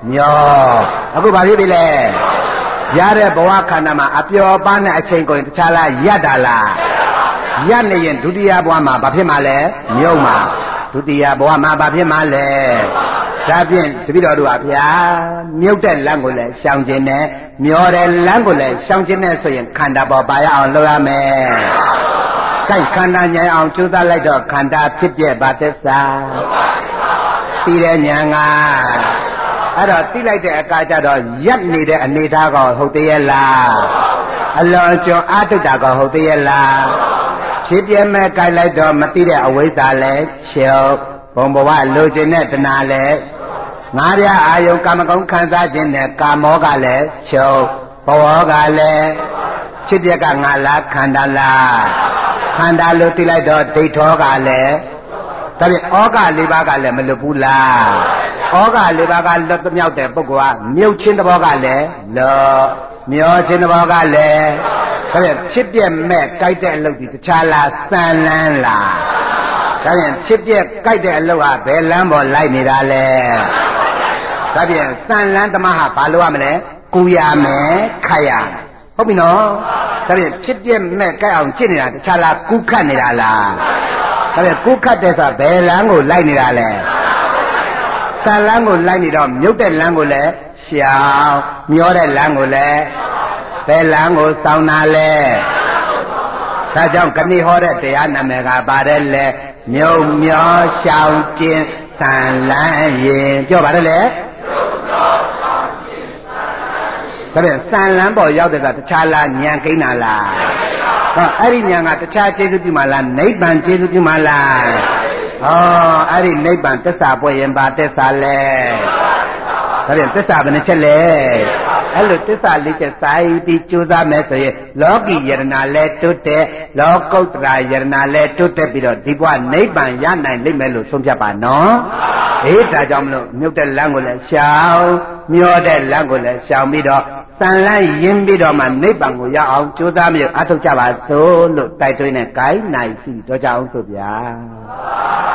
B: မျောအခုဘာဖြစ်ပြီလဲရတဲ့ဘဝခန္ဓာမှာအပျော်ပါးနဲ့အချိန်ကိုတခြားလားရတ်တာလားရတ်နေရင်ဒုတိယဘဝမှာဘာဖြစ်မှာလဲမြုပ်မှာဒုတိယဘဝမှာဘာဖြစ်မှာလဲဒါဖြင့်တပည့်တော်တို့ပါဗျာမြုပ်တဲ့လမ်းကိုလည်းရှောင်ခြင်းနဲ့မျောတဲ့လမ်းကိုလည်းရှောင်ခြင်းနဲ့ဆိုရင်ခန္ဓာပေါ်ပါရအောင်လုပ်ရမယ်။ကိုက်ခန္ဓာဉာဏ်အောင်ကြိုးစားလိုက်တော့ခန္ဓာဖြစ်ပြပါသစ္စာပြီးတဲ့ဉာဏ်ကအဲ့တော့သိလိုက်တဲ့အခါကျတော့ရပ်နေတဲ့အနေထားကောဟုတ်သေးရဲ့လားအလွန်ကျွံအာတုတ္တကောဟုတ်သေးရဲ့လားဖြစ်ပြမဲ့ကိုက်လိုက်တော့မသိတဲ့အဝိဇ္ဇာလည်းချုပ်ဘုံဘဝလိုချင်တဲ့တဏှာလည်းငါးပြားအာယုံကာမဂုဏ်ခံစားခြင်းနဲ့ကာမောကလည်းချုပ်ဘဝကလည်းဖြစ်ပြကငါလားခန္ဓာလားခန္ဓာလို့သိလိုက်တော့ဒိဋ္ဌောကလည်းဒါဖြင့်ဩဃလေးပါးကလည်းမလွတ်ဘူးလားဩဃလေးပါးကလွတ်မြောက်တဲ့ပုဂ္ဂိုလ်ကမြုပ်ခြင်းတဘောကလည်းလောမျောခြင်းတဘောကလည်းဒါဖြင့်ဖြစ်ပြမဲ့ကြိုက်တဲ့အလုပ်ဒီတခြားလားစံလန်းလားဒါဖြင့်ဖြစ်ပြကြိုက်တဲ့အလုပ်ဟာဘယ်လမ်းပေါ်လိုက်နေတာလဲဒါဖြင့်စံလန်းသမားဟာဘာလုပ်ရမလဲကူရမယ်ခတ်ရဟုတ်ပြီနော်ဒါဖြင့်ဖြစ်ပြမဲ့ကြိုက်အောင်ကြည့်နေတာတခြားလားကူးခတ်နေတာလားဒါဖြင့်ကူးခတ်တဲ့ဆိုဘယ်လမ်းကိုလိုက်နေတာလဲစံလမ်းကိုလိုက်နေတော့မြုပ်တဲ့လမ်းကိုလည်းရှောင်မျောတဲ့လမ်းကိုလည်းဘယ်လမ်းကိုစောင်းတာလဲဒါကြောင့်ခဏဟောတဲ့တရားနာမည်ကပါတယ်လေမြုပ်မျောရှောင်ခြင်းစံလမ်းရင်ပြောပါတယ်လေဒါပြန်စံလမ်းပေါ်ရောက်တဲ့ကတခြားလားဉာဏ်ကိန်းတာလားဟောအဲ့ဒီဉာဏ်ကတခြားကျေစုပြုမှလားနိဗ္ဗာန်ကျေစုပြုမှလားဟောအဲ့ဒီနိဗ္ဗာန်သစ္စာပွင့်ရင်ပါသစ္စာလဲဒါပြန်သစ္စာဘယ်နှချက်လဲအဲ့လိုသစ္စာလေးချက်စာရည်ပြီးကြိုးစားမယ်ဆိုရင်လောကီယရဏလဲတွတ်တဲ့လောကုတ္တရာယရဏလဲတွတ်တဲ့ပြီးတော့ဒီဘဝနိဗ္ဗာန်ရနိုင်လိမ့်မယ်လို့ဆုံးဖြတ်ပါနော်အေးဒါကြောင့်မလို့မြုပ်တဲ့လမ်းကိုလည်းရှောင်မျောတဲ့လမ်းကိုလည်းရှောင်ပြီးတော့စံလန်းရင်းပြီးတော့မှနိဗ္ဗာန်ကိုရအောင်ကြိုးစားမြတ်အထောက်ကြပါစို့လို့တိုက်တွန်းတဲ့ဂိုင်းနိုင်စီတော့ကြအောင်ဆိုဗျာ